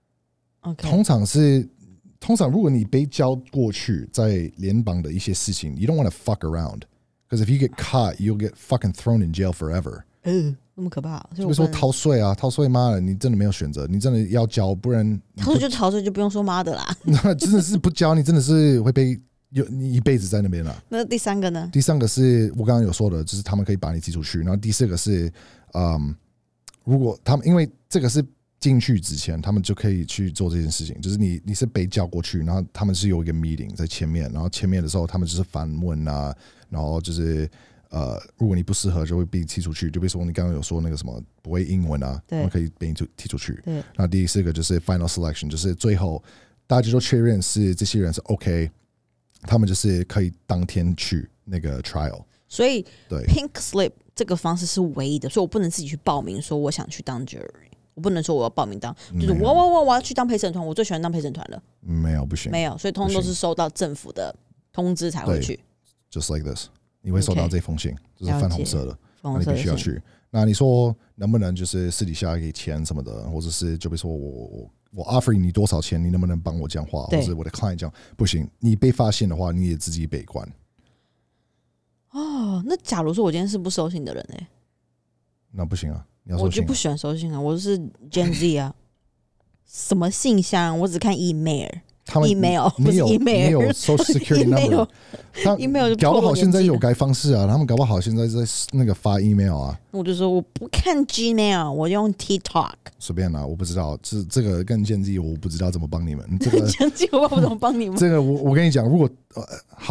Okay. 通常是通常如果你被交过去在联邦的一些事情 ，you don't want to fuck around。Because if you get caught, you'll get fucking thrown in jail forever. 嗯，那么可怕。 就比如说逃税啊，逃税妈的，你真的没有选择，你真的要交，不然逃税就逃税，就不用说妈的啦。 那真的是不交，你真的是会被有你一辈子在那边了。 那第三个呢？ 第三个是我刚刚有说的，就是他们可以把你踢出去。然后第四个是，嗯，如果他们因为这个是进去之前，他们就可以去做这件事情，就是你你是被叫过去，然后他们是有一个 meeting 在前面，然后前面的时候他们就是反问啊。然后就是呃，如果你不适合，就会被踢出去。就比如说你刚刚有说那个什么不会英文啊，他们可以被你踢出去。 对。 那第四个就是 final selection， 就是最后大家都确认是这些人是 OK， 他们就是可以当天去那个 trial。 所以对 Pink Slip 这个方式是唯一的，所以我不能自己去报名说我想去当 jury， 我不能说我要报名当，就是我我我我要去当陪审团，我最喜欢当陪审团了。 没有不行， 没有，所以通通都是收到政府的通知才会去。 Just like this。你会收到这封信， okay, 就是泛红色的，那你必须要去。那你说能不能就是私底下给钱什么的，或者是就比如说我我我 offer 你多少钱，你能不能帮我讲话，或者我的 client 讲不行，你被发现的话，你也自己被关。 哦，那假如说我今天是不收信的人呢、欸？ 那不行啊，你要收信、啊。 我就不喜欢收信啊，我是 Gen Z 啊，什么信箱，我只看 email。email 不是 email， 你有 social security number，email 搞不好现在有改方式啊，他们搞不好现在在那个发 email 啊。 我就说我不看 Gmail， 我用 TikTok。 随便啦、啊，我不知道，这这个跟建议我不知道怎么帮你们。这个建议我不怎么帮你们。 这个我我跟你讲，如果、呃、好，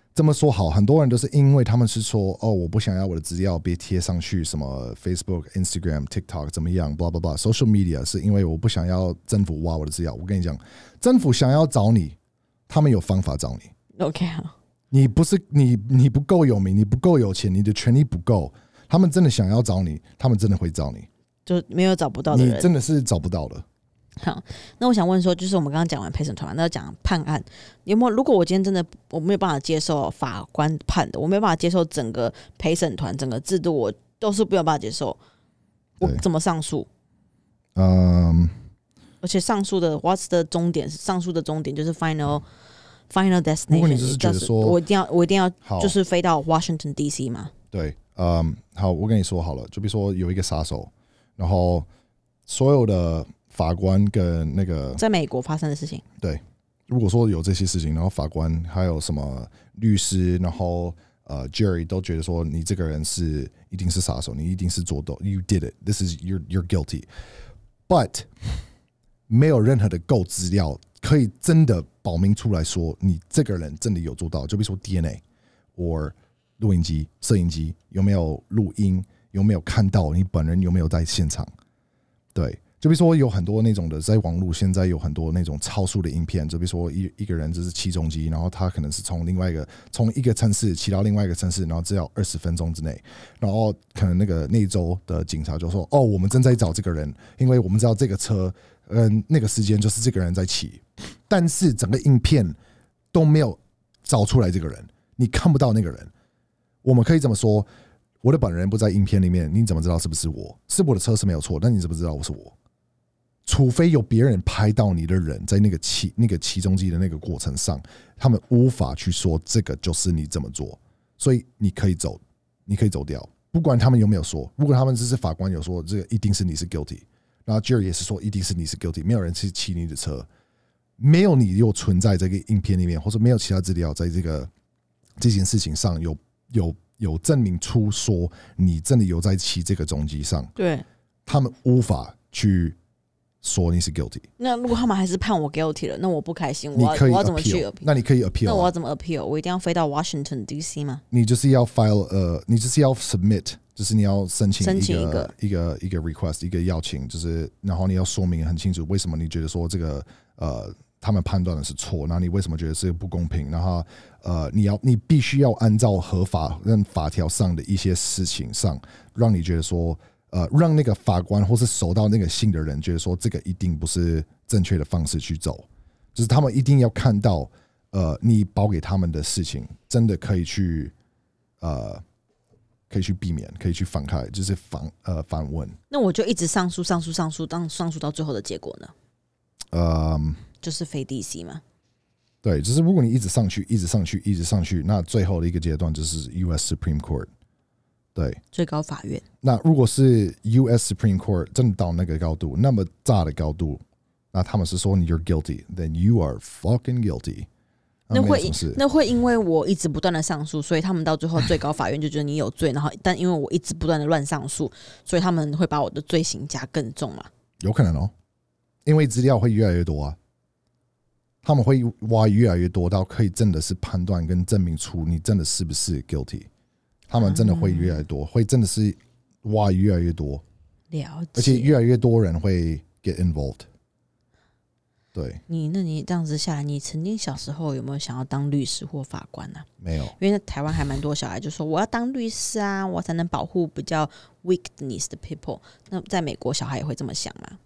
这么说好，很多人都是因为他们是说，哦，我不想要我的资料被贴上去，什么 Facebook、Instagram、TikTok 怎么样 ，blah blah blah，social media 是因为我不想要政府挖我的资料。我跟你讲，政府想要找你，他们有方法找你。 OK 好， 你不是你你不够有名，你不够有钱，你的权力不够，他们真的想要找你，他们真的会找你， 就没有找不到的人， 你真的是找不到的。 好，那我想问说，就是我们刚刚讲完陪审团，那讲判案，有没有？如果我今天真的我没有办法接受法官判的，我没有办法接受整个陪审团整个制度，我都是没有办法接受，我怎么上诉？ 嗯， 而且上诉的 what's 的终点，上诉的终点就是 final final destination。 如果你就是觉得说， 我一定要我一定要就是飞到 Washington D C 嘛？ 对，嗯，好，我跟你说好了，就比如说有一个杀手，然后所有的法官跟那个在美国发生的事情， 对，如果说有这些事情，然后法官还有什么律师，然后呃 jury 都觉得说你这个人是一定是杀手，你一定是做到 ，you did it，this is you're you're guilty，but 没有任何的够资料可以真的保明出来说你这个人真的有做到，就比如说 D N A 或录音机、摄影机有没有录音，有没有看到你本人有没有在现场，对。就比如说有很多那种的，在网络现在有很多那种超速的影片，就比如说一一个人就是起重机，然后他可能是从另外一个从一个城市骑到另外一个城市，然后只要二十分钟之内，然后可能那个那州的警察就说：“哦，我们正在找这个人，因为我们知道这个车，嗯，那个时间就是这个人在骑。”但是整个影片都没有找出来这个人，你看不到那个人。我们可以这么说：我的本人不在影片里面，你怎么知道是不是我？是我的车是没有错，但你怎么知道我是我？除非有别人拍到你的人在那个骑那个起重机的那个过程上，他们无法去说这个就是你这么做，所以你可以走，你可以走掉，不管他们有没有说。如果他们只是法官有说这个一定是你是 guilty， 然后 jury 也是说一定是你是 guilty， 没有人去骑你的车，没有你又存在这个影片里面，或者没有其他资料在这个这件事情上有有有证明出说你真的有在骑这个重机上， 对， 他们无法去说你是 guilty。 那如果他们还是判我 guilty 了，那我不开心，我要我要怎么去 appeal？ 那你可以 appeal， 那我要怎么 appeal？ 我一定要飞到 Washington D C 吗？ 你就是要 file 呃，你就是要 submit， 就是你要申请一个申请一个一个一个 request， 一个邀请，就是然后你要说明很清楚为什么你觉得说这个呃他们判断的是错，然后你为什么觉得是不公平，然后呃你要你必须要按照合法跟法条上的一些事情上，让你觉得说。呃，让那个法官或是收到那个信的人觉得说这个一定不是正确的方式去走，就是他们一定要看到，呃，你包给他们的事情真的可以去，呃，可以去避免，可以去反开，就是反呃反问。 那我就一直上诉，上诉，上诉，当上诉到最后的结果呢？ 呃， 就是非 D C 嘛。 对，就是如果你一直上去，一直上去，一直上去，那最后的一个阶段就是 U S Supreme Court。对， 最高法院。 那如果是 U S Supreme Court 真的到那个高度，那么大的高度，那他们是说你 you're guilty， then you are fucking guilty。 那会那会因为我一直不断的上诉，所以他们到最后最高法院就觉得你有罪，然后但因为我一直不断的乱上诉，所以他们会把我的罪行加更重嘛？ 有可能哦，因为资料会越来越多啊，他们会挖越来越多到可以真的是判断跟证明出你真的是不是 guilty。他们真的会越来越多，会真的是挖越来越多， 了解， 而且越来越多人会 get involved。对， 你那你这样子下来，你曾经小时候有没有想要当律师或法官呢、啊？ 没有， 因为台湾还蛮多小孩就说我要当律师啊，我才能保护比较 weakness 的 people。那在美国小孩也会这么想吗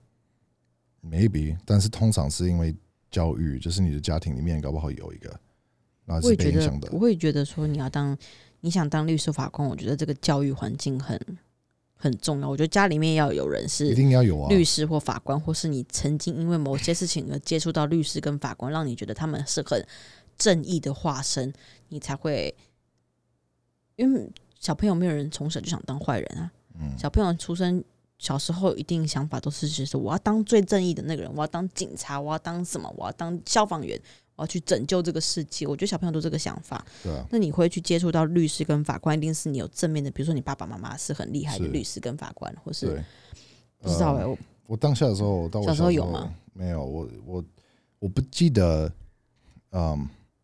？Maybe， 但是通常是因为教育，就是你的家庭里面搞不好有一个，然后是被影响的。 我会觉得说你要当。你想当律师法官，我觉得这个教育环境很很重要。我觉得家里面要有人是一定要有啊， 律师或法官，或是你曾经因为某些事情而接触到律师跟法官，让你觉得他们是很正义的化身，你才会。因为小朋友没有人从小就想当坏人啊，嗯、小朋友出生小时候一定想法都是就是我要当最正义的那个人，我要当警察，我要当什么，我要当消防员。我要去拯救这个世界，我觉得小朋友都这个想法。 对啊， 那你会去接触到律师跟法官，一定是你有正面的，比如说你爸爸妈妈是很厉害的律师跟法官，或是不知道哎、欸。我我当下的时候，到我小时候有吗？ 没有，我我我不记得，嗯，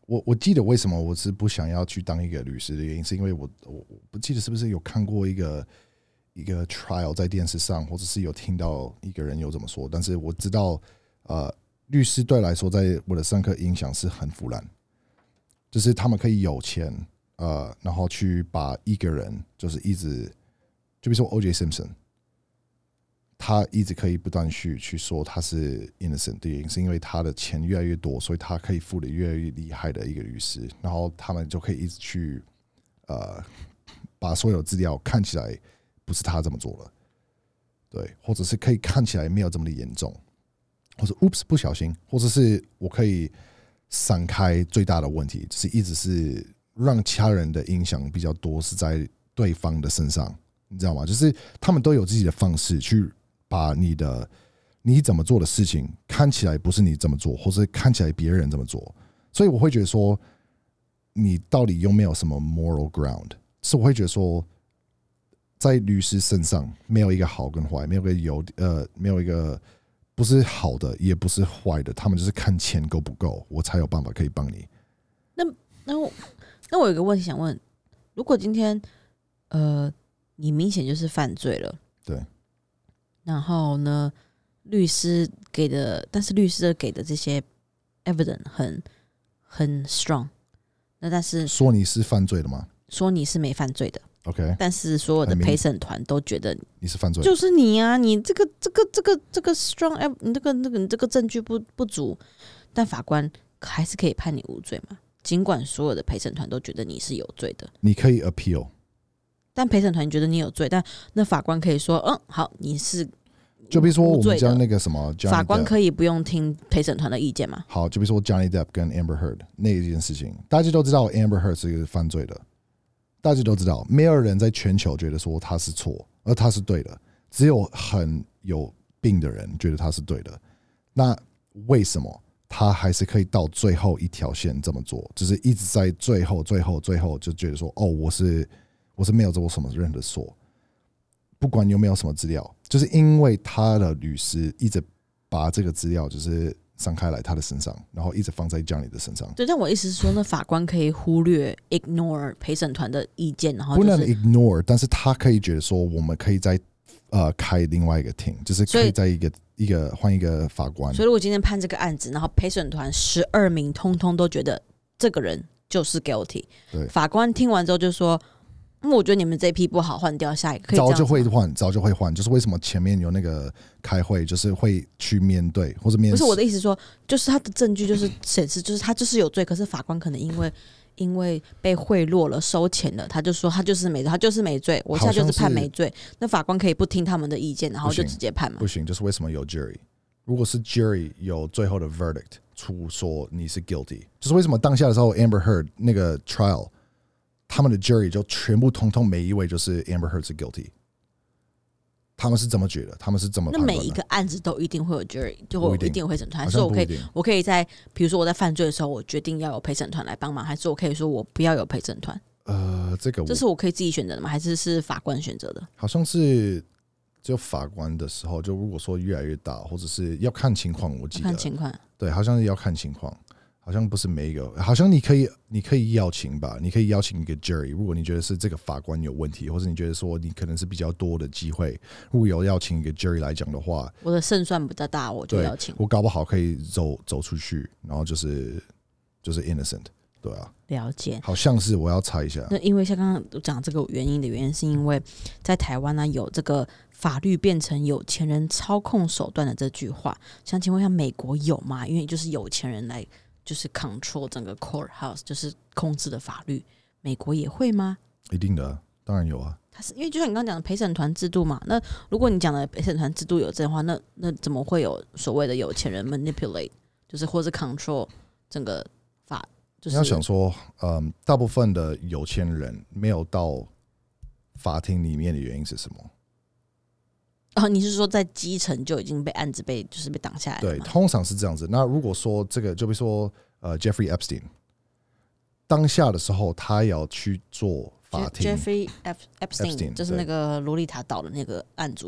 我我记得为什么我是不想要去当一个律师的原因，是因为我我我不记得是不是有看过一个一个 trial 在电视上，或者是有听到一个人有这么说，但是我知道，呃，律师对来说，在我的上课影响是很腐烂，就是他们可以有钱，呃，然后去把一个人就是一直，就比如说 O J Simpson。他一直可以不断去去说他是 innocent 的原因，是因为他的钱越来越多，所以他可以付的越来越厉害的一个律师，然后他们就可以一直去呃把所有资料看起来不是他这么做了，对，或者是可以看起来没有这么的严重，或者 oops 不小心，或者是我可以闪开最大的问题，就是一直是让其他人的影响比较多是在对方的身上，你知道吗？就是他们都有自己的方式去。把你的你怎么做的事情看起来不是你这么做，或是看起来别人这么做，所以我会觉得说，你到底有没有什么 moral ground？ 是我会觉得说，在律师身上没有一个好跟坏，没有一个有呃，没有一个不是好的，也不是坏的，他们就是看钱够不够，我才有办法可以帮你。 那那我那我有个问题想问，如果今天呃你明显就是犯罪了， 对。 然后呢，律师给的，但是律师给的这些 evidence 很很 strong。那但是说你是犯罪的吗？ 说你是没犯罪的 ，OK。 但是所有的陪审团都觉得你是犯罪的， 就是你啊，你这个这个这个这个 strong， 你这个那个你这个证据不不足，但法官还是可以判你无罪嘛？尽管所有的陪审团都觉得你是有罪的， 你可以 appeal。 但陪审团觉得你有罪，但那法官可以说，嗯，好，你是。 就比如说我们将那个什么， 法官可以不用听陪审团的意见吗？ 好，就比如说 Johnny Depp 跟 Amber Heard 那一件事情，大家都知道 Amber Heard 是一个犯罪的，大家都知道，没有人在全球觉得说他是错，而他是对的，只有很有病的人觉得他是对的。那为什么他还是可以到最后一条线这么做？就是一直在最后、最后、最后就觉得说，哦，我是我是没有做什么任何的错。不管有没有什么资料，就是因为他的律师一直把这个资料就是散开来他的身上，然后一直放在Johnny的身上。 对，但我意思是说，那法官可以忽略 ignore 陪审团的意见，然后、就是、 不能 ignore， 但是他可以觉得说，我们可以再呃开另外一个庭，就是可以在一个一个换一个法官。 所以如果今天判这个案子，然后陪审团十二名通通都觉得这个人就是 guilty， 对， 法官听完之后就说。嗯，我觉得你们这一批不好，换掉下一个。 早就会换，早就会换，就是为什么前面有那个开会，就是会去面对或者面试。 不是我的意思说，就是他的证据就是显示，就是他就是有罪，可是法官可能因为因为被贿赂了、收钱了，他就说他就是没罪，他就是没罪，我现在就是判没罪。那法官可以不听他们的意见，然后就直接判吗？ 不行，就是为什么有 jury？ 如果是 jury 有最后的 verdict 出说你是 guilty， 就是为什么当下的时候 Amber Heard 那个 trial。他们的 jury 就全部通通每一位就是 Amber Heard 是 guilty， 他们是怎么觉得？他们是怎么判断的？ 那每一个案子都一定会有 jury， 就会一定会陪审团，还是我可以我可以在比如说我在犯罪的时候，我决定要有陪审团来帮忙，还是我可以说我不要有陪审团？ 呃，这个这是我可以自己选择的吗？还是是法官选择的？ 好像是只有法官的时候，就如果说越来越大，或者是要看情况，我记得看情况， 对，好像是要看情况。好像不是每一个，好像你可以，你可以邀请吧，你可以邀请一个 jury。如果你觉得是这个法官有问题，或者你觉得说你可能是比较多的机会，如果有邀请一个 jury 来讲的话， 我的胜算比较大，我就邀请。 我搞不好可以走走出去，然后就是就是 innocent， 对啊， 了解。 好像是我要猜一下。 那因为像刚刚讲这个原因的原因，是因为在台湾呢、啊、有这个法律变成有钱人操控手段的这句话，想请问一下，美国有吗？因为就是有钱人来。就是 control 整个 courthouse， 就是控制的法律，美国也会吗？ 一定的，当然有啊。 它是因为就像你刚刚讲的陪审团制度嘛，那如果你讲的陪审团制度有这的话，那那怎么会有所谓的有钱人 manipulate， 就是或是 control 整个法？就是、 你要想说，嗯，大部分的有钱人没有到法庭里面的原因是什么？ 哦，你是说在基层就已经被案子被就是被挡下来了？ 对，通常是这样子。那如果说这个，就比如说呃 ，Jeffrey Epstein， 当下的时候他要去做法庭。 Jeffrey Epstein 就是那个洛丽塔岛的那个案主。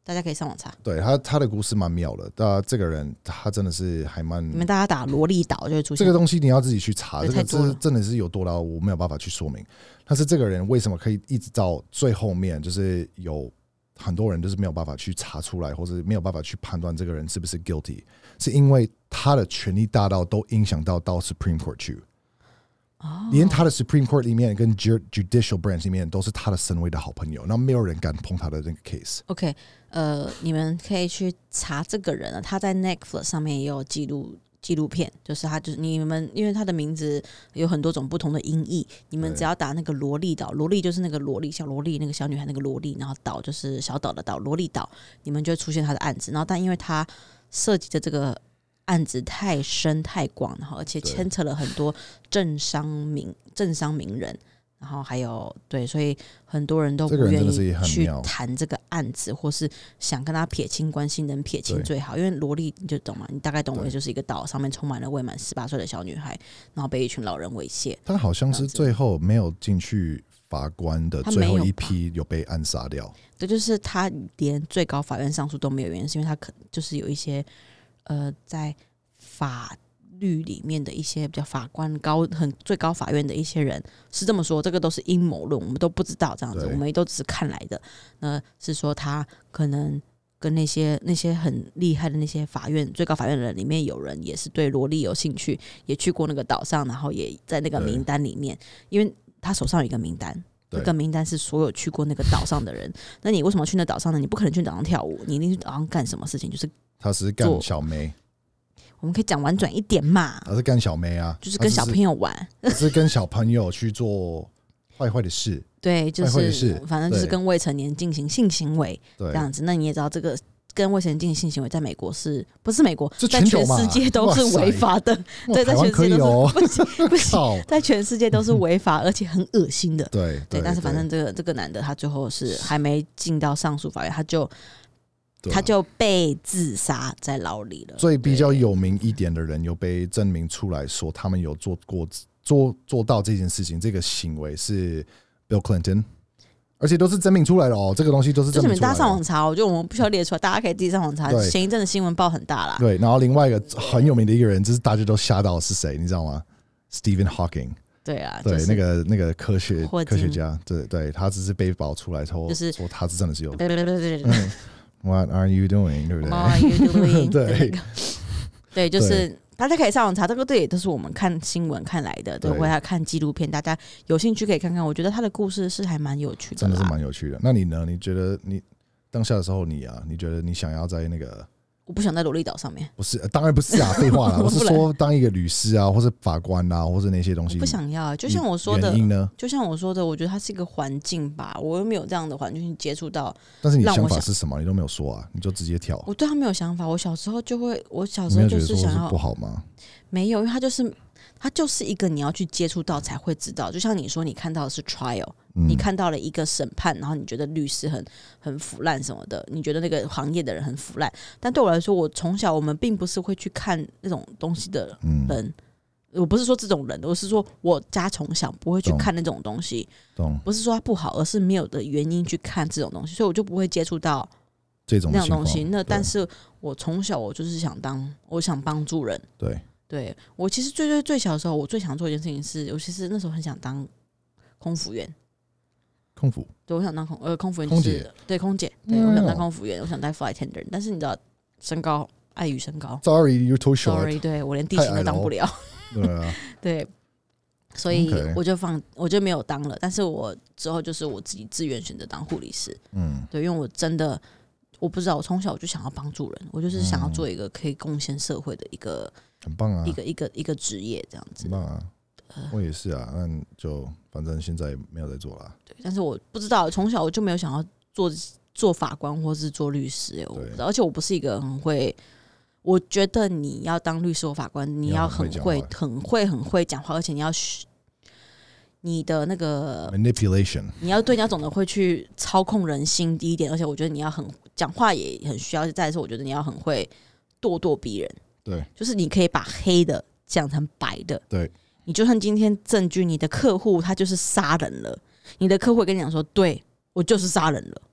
大家可以上网查。 对他他的故事蛮妙的，但这个人他真的是还蛮…… 你们大家打萝莉岛就会出现这个东西，你要自己去查，这个这真的是有多到我没有办法去说明。但是这个人为什么可以一直到最后面，就是有很多人就是没有办法去查出来，或者没有办法去判断这个人是不是 guilty， 是因为他的权力大到都影响到到 Supreme Court 去。哦、连他的 Supreme Court 里面跟 Judicial Branch 里面都是他的身为的好朋友，然后没有人敢碰他的那个 case。OK， 呃，你们可以去查这个人啊，他在 Netflix 上面也有记录纪录片，就是他就是你们，因为他的名字有很多种不同的音译，你们只要打那个萝莉岛，萝莉就是那个萝莉小萝莉那个小女孩那个萝莉，然后岛就是小岛的岛，萝莉岛，你们就会出现他的案子。然后，但因为他涉及的这个案子太深太广，然后而且牵扯了很多政商名政商名人，然后还有对，所以很多人都不愿意去谈这个案子，或是想跟他撇清关系，能撇清最好。因为萝莉你就懂嘛，你大概懂我，就是一个岛上面充满了未满十八岁的小女孩，然后被一群老人猥亵。 他好像是最后没有进去法官的最后一批，有被暗杀掉。 对，就是他连最高法院上诉都没有原因，是因为他可就是有一些。呃，在法律里面的一些比较法官高很最高法院的一些人是这么说，这个都是阴谋论，我们都不知道这样子，我们都只是看来的。那是说他可能跟那些那些很厉害的那些法院最高法院的人里面有人也是对萝莉有兴趣，也去过那个岛上，然后也在那个名单里面，因为他手上有一个名单。那个名单是所有去过那个岛上的人，那你为什么去那岛上呢？你不可能去岛上跳舞，你一定去岛上干什么事情？就是他是干小妹， 我们可以讲婉转一点嘛。 他是干小妹啊， 就是跟小朋友玩， 他是跟小朋友去做坏坏的事， 对，就是反正就是跟未成年进行性行为这样子。那你也知道这个。跟未成年进行性行为，在美国是不是美国？在全世界都是违法的。对，在全世界都是不行不行，在全世界都是违法，而且很恶心的。 对 对, 对，但是反正这个这个男的，他最后是还没进到上诉法院，他就他就被自杀在牢里了。 最比较有名一点的人，有被证明出来说他们有做过做做到这件事情，这个行为是 Bill Clinton。而且都是证明出来的哦，这个东西都是证明出来的。就是你们大家上网查，我觉得我们不需要列出来，大家可以自己上网查。前一阵的新闻报很大啦。 对，然后另外一个很有名的一个人，就是大家都吓到是谁，你知道吗 ？Stephen Hawking。 对啊， 对， 就是、 那个那个科学科学家，对对，他只是被爆出来后， 就是说他是真的是有。 对对对对对、 嗯、What are you doing？ 对不对 ？What are you doing？ 对对，就是。大家可以上网查，这个对也都是我们看新闻看来的，对，或者看纪录片，大家有兴趣可以看看。我觉得他的故事是还蛮有趣的， 真的是蛮有趣的。那你呢？你觉得你当下的时候，你啊，你觉得你想要在那个？ 我不想在萝莉岛上面。 不是，当然不是啊，废话啦。我是说，当一个律师啊，或是法官啊，或是那些东西， 不想要。就像我说的， 原因呢？ 就像我说的，我觉得它是一个环境吧，我又没有这样的环境去接触到。 但是你想法是什么？你都没有说啊，你就直接跳。 我对他没有想法。我小时候就会，我小时候就是想要不好吗？ 没有，因为他就是他就是一个你要去接触到才会知道。就像你说，你看到的是 trial，、嗯、你看到了一个审判，然后你觉得律师很很腐烂什么的，你觉得那个行业的人很腐烂。但对我来说，我从小我们并不是会去看那种东西的人。嗯、我不是说这种人，我是说我家从小不会去看那种东西。不是说它不好，而是没有的原因去看这种东西，所以我就不会接触到这种那种东西。那但是我从小我就是想当，我想帮助人。 对。 对，我其实最最最小的时候，我最想做一件事情是，我其实那时候很想当空服员。 空服？ 对，我想当空呃空服员、就是，空姐。对，空姐。对，嗯、我想当空服员，我想当 flight attendant。但是你知道，身高碍于身高 ，Sorry, you're too short. Sorry， 对我连地勤都当不了。 对啊。 对，所以我就放，我就没有当了。但是我之后就是我自己自愿选择当护理师。嗯，对，因为我真的。我不知道，我从小我就想要帮助人，我就是想要做一个可以贡献社会的一个， 很棒啊， 一个一个一个职业这样子。 很棒啊，呃、我也是啊，那就反正现在没有在做啦。 对，但是我不知道，从小我就没有想要做做法官或是做律师，我不知道，而且我不是一个很会。我觉得你要当律师或法官，你要很会、很会、很会讲话，而且你要。你的那个 manipulation， 你要对，你要懂得会去操控人心第一点，而且我觉得你要很讲话也很需要。再来是，我觉得你要很会咄咄逼人， 对， 就是你可以把黑的讲成白的， 对， 你就算今天证据，你的客户他就是杀人了，你的客户会跟你讲说，对我就是杀人了，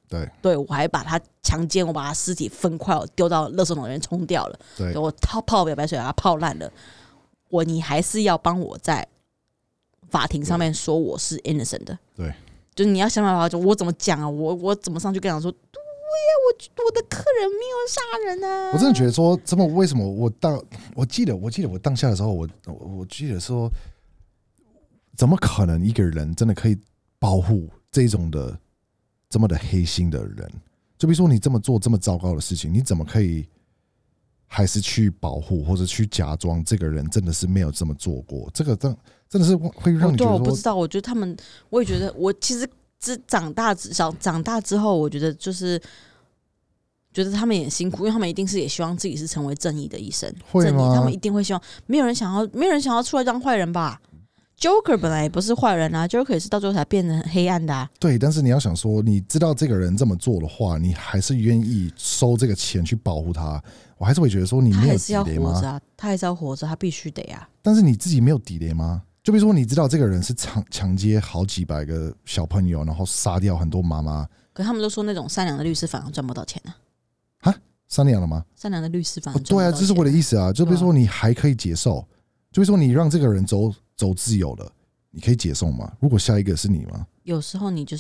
对， 对我还把他强奸，我把他尸体分块，我丢到垃圾桶里面冲掉了， 对， 我泡泡漂白水把它泡烂了，我你还是要帮我在法庭上面说我是 innocent 的， 对， 就是你要想办法，就我怎么讲啊？我我怎么上去跟他说？对呀、我我的客人没有杀人啊！ 我真的觉得说，这么为什么我当我记得我记得我当下的时候，我我我记得说，怎么可能一个人真的可以保护这种的这么的黑心的人？就比如说你这么做这么糟糕的事情，你怎么可以还是去保护或者去假装这个人真的是没有这么做过？这个真真的是会让你觉得说、 哦、对，我不知道，我觉得他们，我也觉得，我其实之长大之小长大之后，我觉得就是觉得他们也很辛苦，因为他们一定是也希望自己是成为正义的医生， 会吗？ 正义，他们一定会希望，没有人想要，没有人想要出来当坏人吧？Joker 本来也不是坏人啊 ，Joker 也是到最后才变得很黑暗的啊。 对，但是你要想说，你知道这个人这么做的话，你还是愿意收这个钱去保护他，我还是会觉得说你没有底雷吗？ 他还是要活着啊，他还是要活着，他必须得啊。 但是你自己没有底雷吗？就比如说，你知道这个人是强强奸好几百个小朋友，然后杀掉很多妈妈。 可是他们都说那种善良的律师反而赚不到钱啊。 哈，善良了吗？ 善良的律师反而赚不哦、对啊， 到钱。 这是我的意思啊。就比如说，你还可以接受，就比如说你让这个人走走自由了，你可以接受吗？如果下一个是你吗？ 有时候你就是，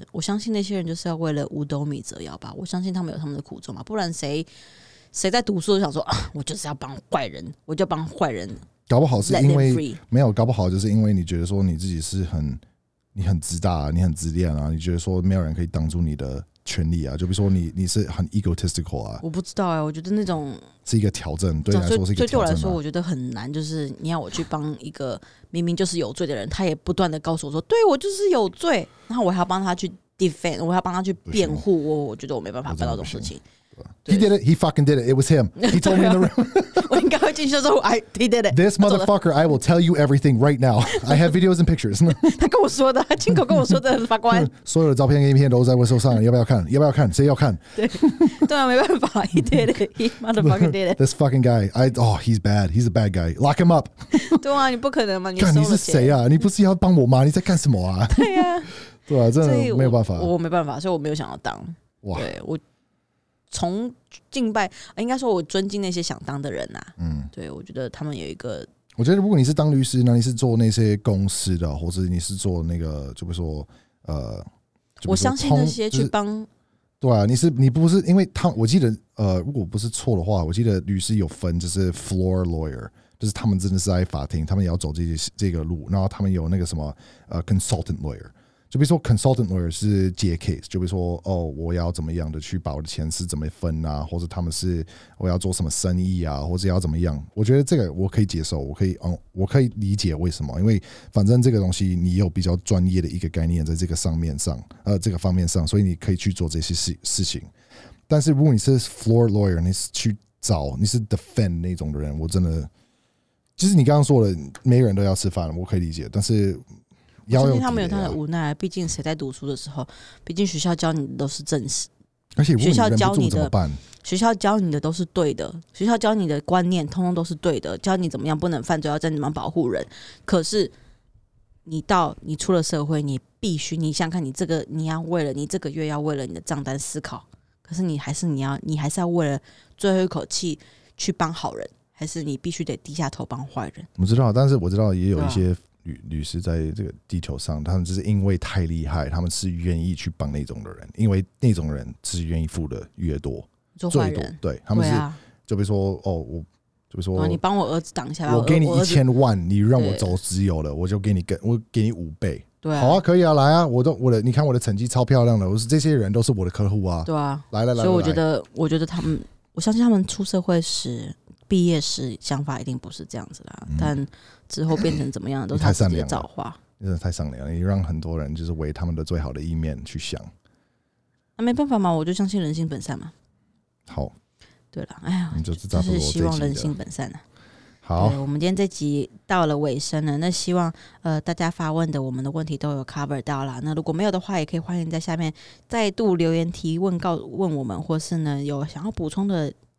我相信那些人就是要为了五斗米折腰吧。我相信他们有他们的苦衷嘛，不然谁谁在读书就想说啊，我就是要帮坏人，我就帮坏人。 搞不好是因为没有，搞不好就是因为你觉得说你自己是很你很自大、啊，你很自恋啊，你觉得说没有人可以挡住你的权利啊。就比如说你你是很 egotistical 啊， 我不知道哎、欸，我觉得那种是一个挑战，对你来说是一个挑战、啊。 对我来说，我觉得很难，就是你要我去帮一个明明就是有罪的人，他也不断的告诉我说，对我就是有罪，然后我还要帮他去 defend， 我还要帮他去辩护，我我觉得我没办法办到这种事情。 He did it. He fucking did it. It was him. He told me in the room. 我应该会进去说 I he did it. This motherfucker, I will tell you everything right now. I have videos and pictures. 他跟我说的，他亲口跟我说的，法官。 所有的照片跟影片都在我手上，要不要看？要不要看？谁要看？ 对，对啊，没办法 ，He did it. He motherfucking did it. This fucking guy, I oh, he's bad. He's a bad guy. Lock him up. 对啊，你不可能嘛？你看你是谁啊？你不是要帮我吗？你在干什么啊？ 对呀、啊， 对啊，真的没有办法我，我没办法，所以我没有想要当。哇，对我。从敬拜，应该说我尊敬那些想当的人呐、啊。嗯，对，我觉得他们有一个。 我觉得如果你是当律师，那你是做那些公司的，或者你是做那个，就比如说呃， 我相信那些去帮、就是。 对啊，你是你不是因为他，我记得呃，如果不是错的话，我记得律师有分，就是 floor lawyer， 就是他们真的是在法庭，他们也要走这些这个路，然后他们有那个什么呃 consultant lawyer。就比如说 consultant lawyer 是接 case， 就比如说哦，我要怎么样的去把我的钱是怎么分啊，或者他们是我要做什么生意啊，或者要怎么样，我觉得这个我可以接受，我可以嗯，我可以理解为什么，因为反正这个东西你有比较专业的一个概念在这个上面上，呃，这个方面上，所以你可以去做这些事事情。但是如果你是 floor lawyer， 你是去找你是 defend 那种的人，我真的，其实你刚刚说的，每个人都要吃饭，我可以理解，但是。 我相信他们有他的无奈，毕竟谁在读书的时候，毕竟学校教你的都是正史， 而且学校教你的， 办学校教你的都是对的，学校教你的观念通通都是对的，教你怎么样不能犯罪，要怎么样保护人。可是你到你出了社会，你必须你想看你这个，你要为了你这个月要为了你的账单思考，可是你还是你要你还是要为了最后一口气去帮好人，还是你必须得低下头帮坏人？ 我知道，但是我知道也有一些。律律师在这个地球上，他们就是因为太厉害，他们是愿意去帮那种的人，因为那种人是愿意付的越多， 做坏人， 最多对他们是，啊、就比如说哦，我就比如说、 哦、你帮我儿子挡一下， 我给你一千万，你让我走自由了，我就给你跟我给你五倍，对、啊，好啊，可以啊，来啊，我都我的，你看我的成绩超漂亮的，我是这些人都是我的客户啊， 对啊， 来来来， 所以我觉得，我觉得他们，我相信他们出社会时。毕业时想法一定不是这样子啦、嗯，但之后变成怎么样都是他自己的造化。 真的太善良了，你让很多人就是为他们的最好的一面去想。 那、啊、没办法嘛，我就相信人性本善嘛。 好， 对了，哎呀， 你就就是希望人性本善啊。 好， 我们今天这集到了尾声了，那希望呃大家发问的我们的问题都有 cover 到啦。那如果没有的话，也可以欢迎在下面再度留言提问告问我们，或是呢有想要补充的。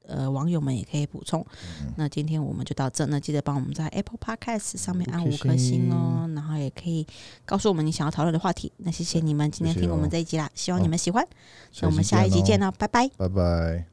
呃网友们也可以补充。嗯、那今天我们就到这，那记得帮我们在 Apple Podcast 上面按五颗星哦，然后也可以告诉我们你想要讨论的话题。那谢谢你们今天听我们这一集啦，希望你们喜欢。那我们下一集见了，拜拜， 拜拜。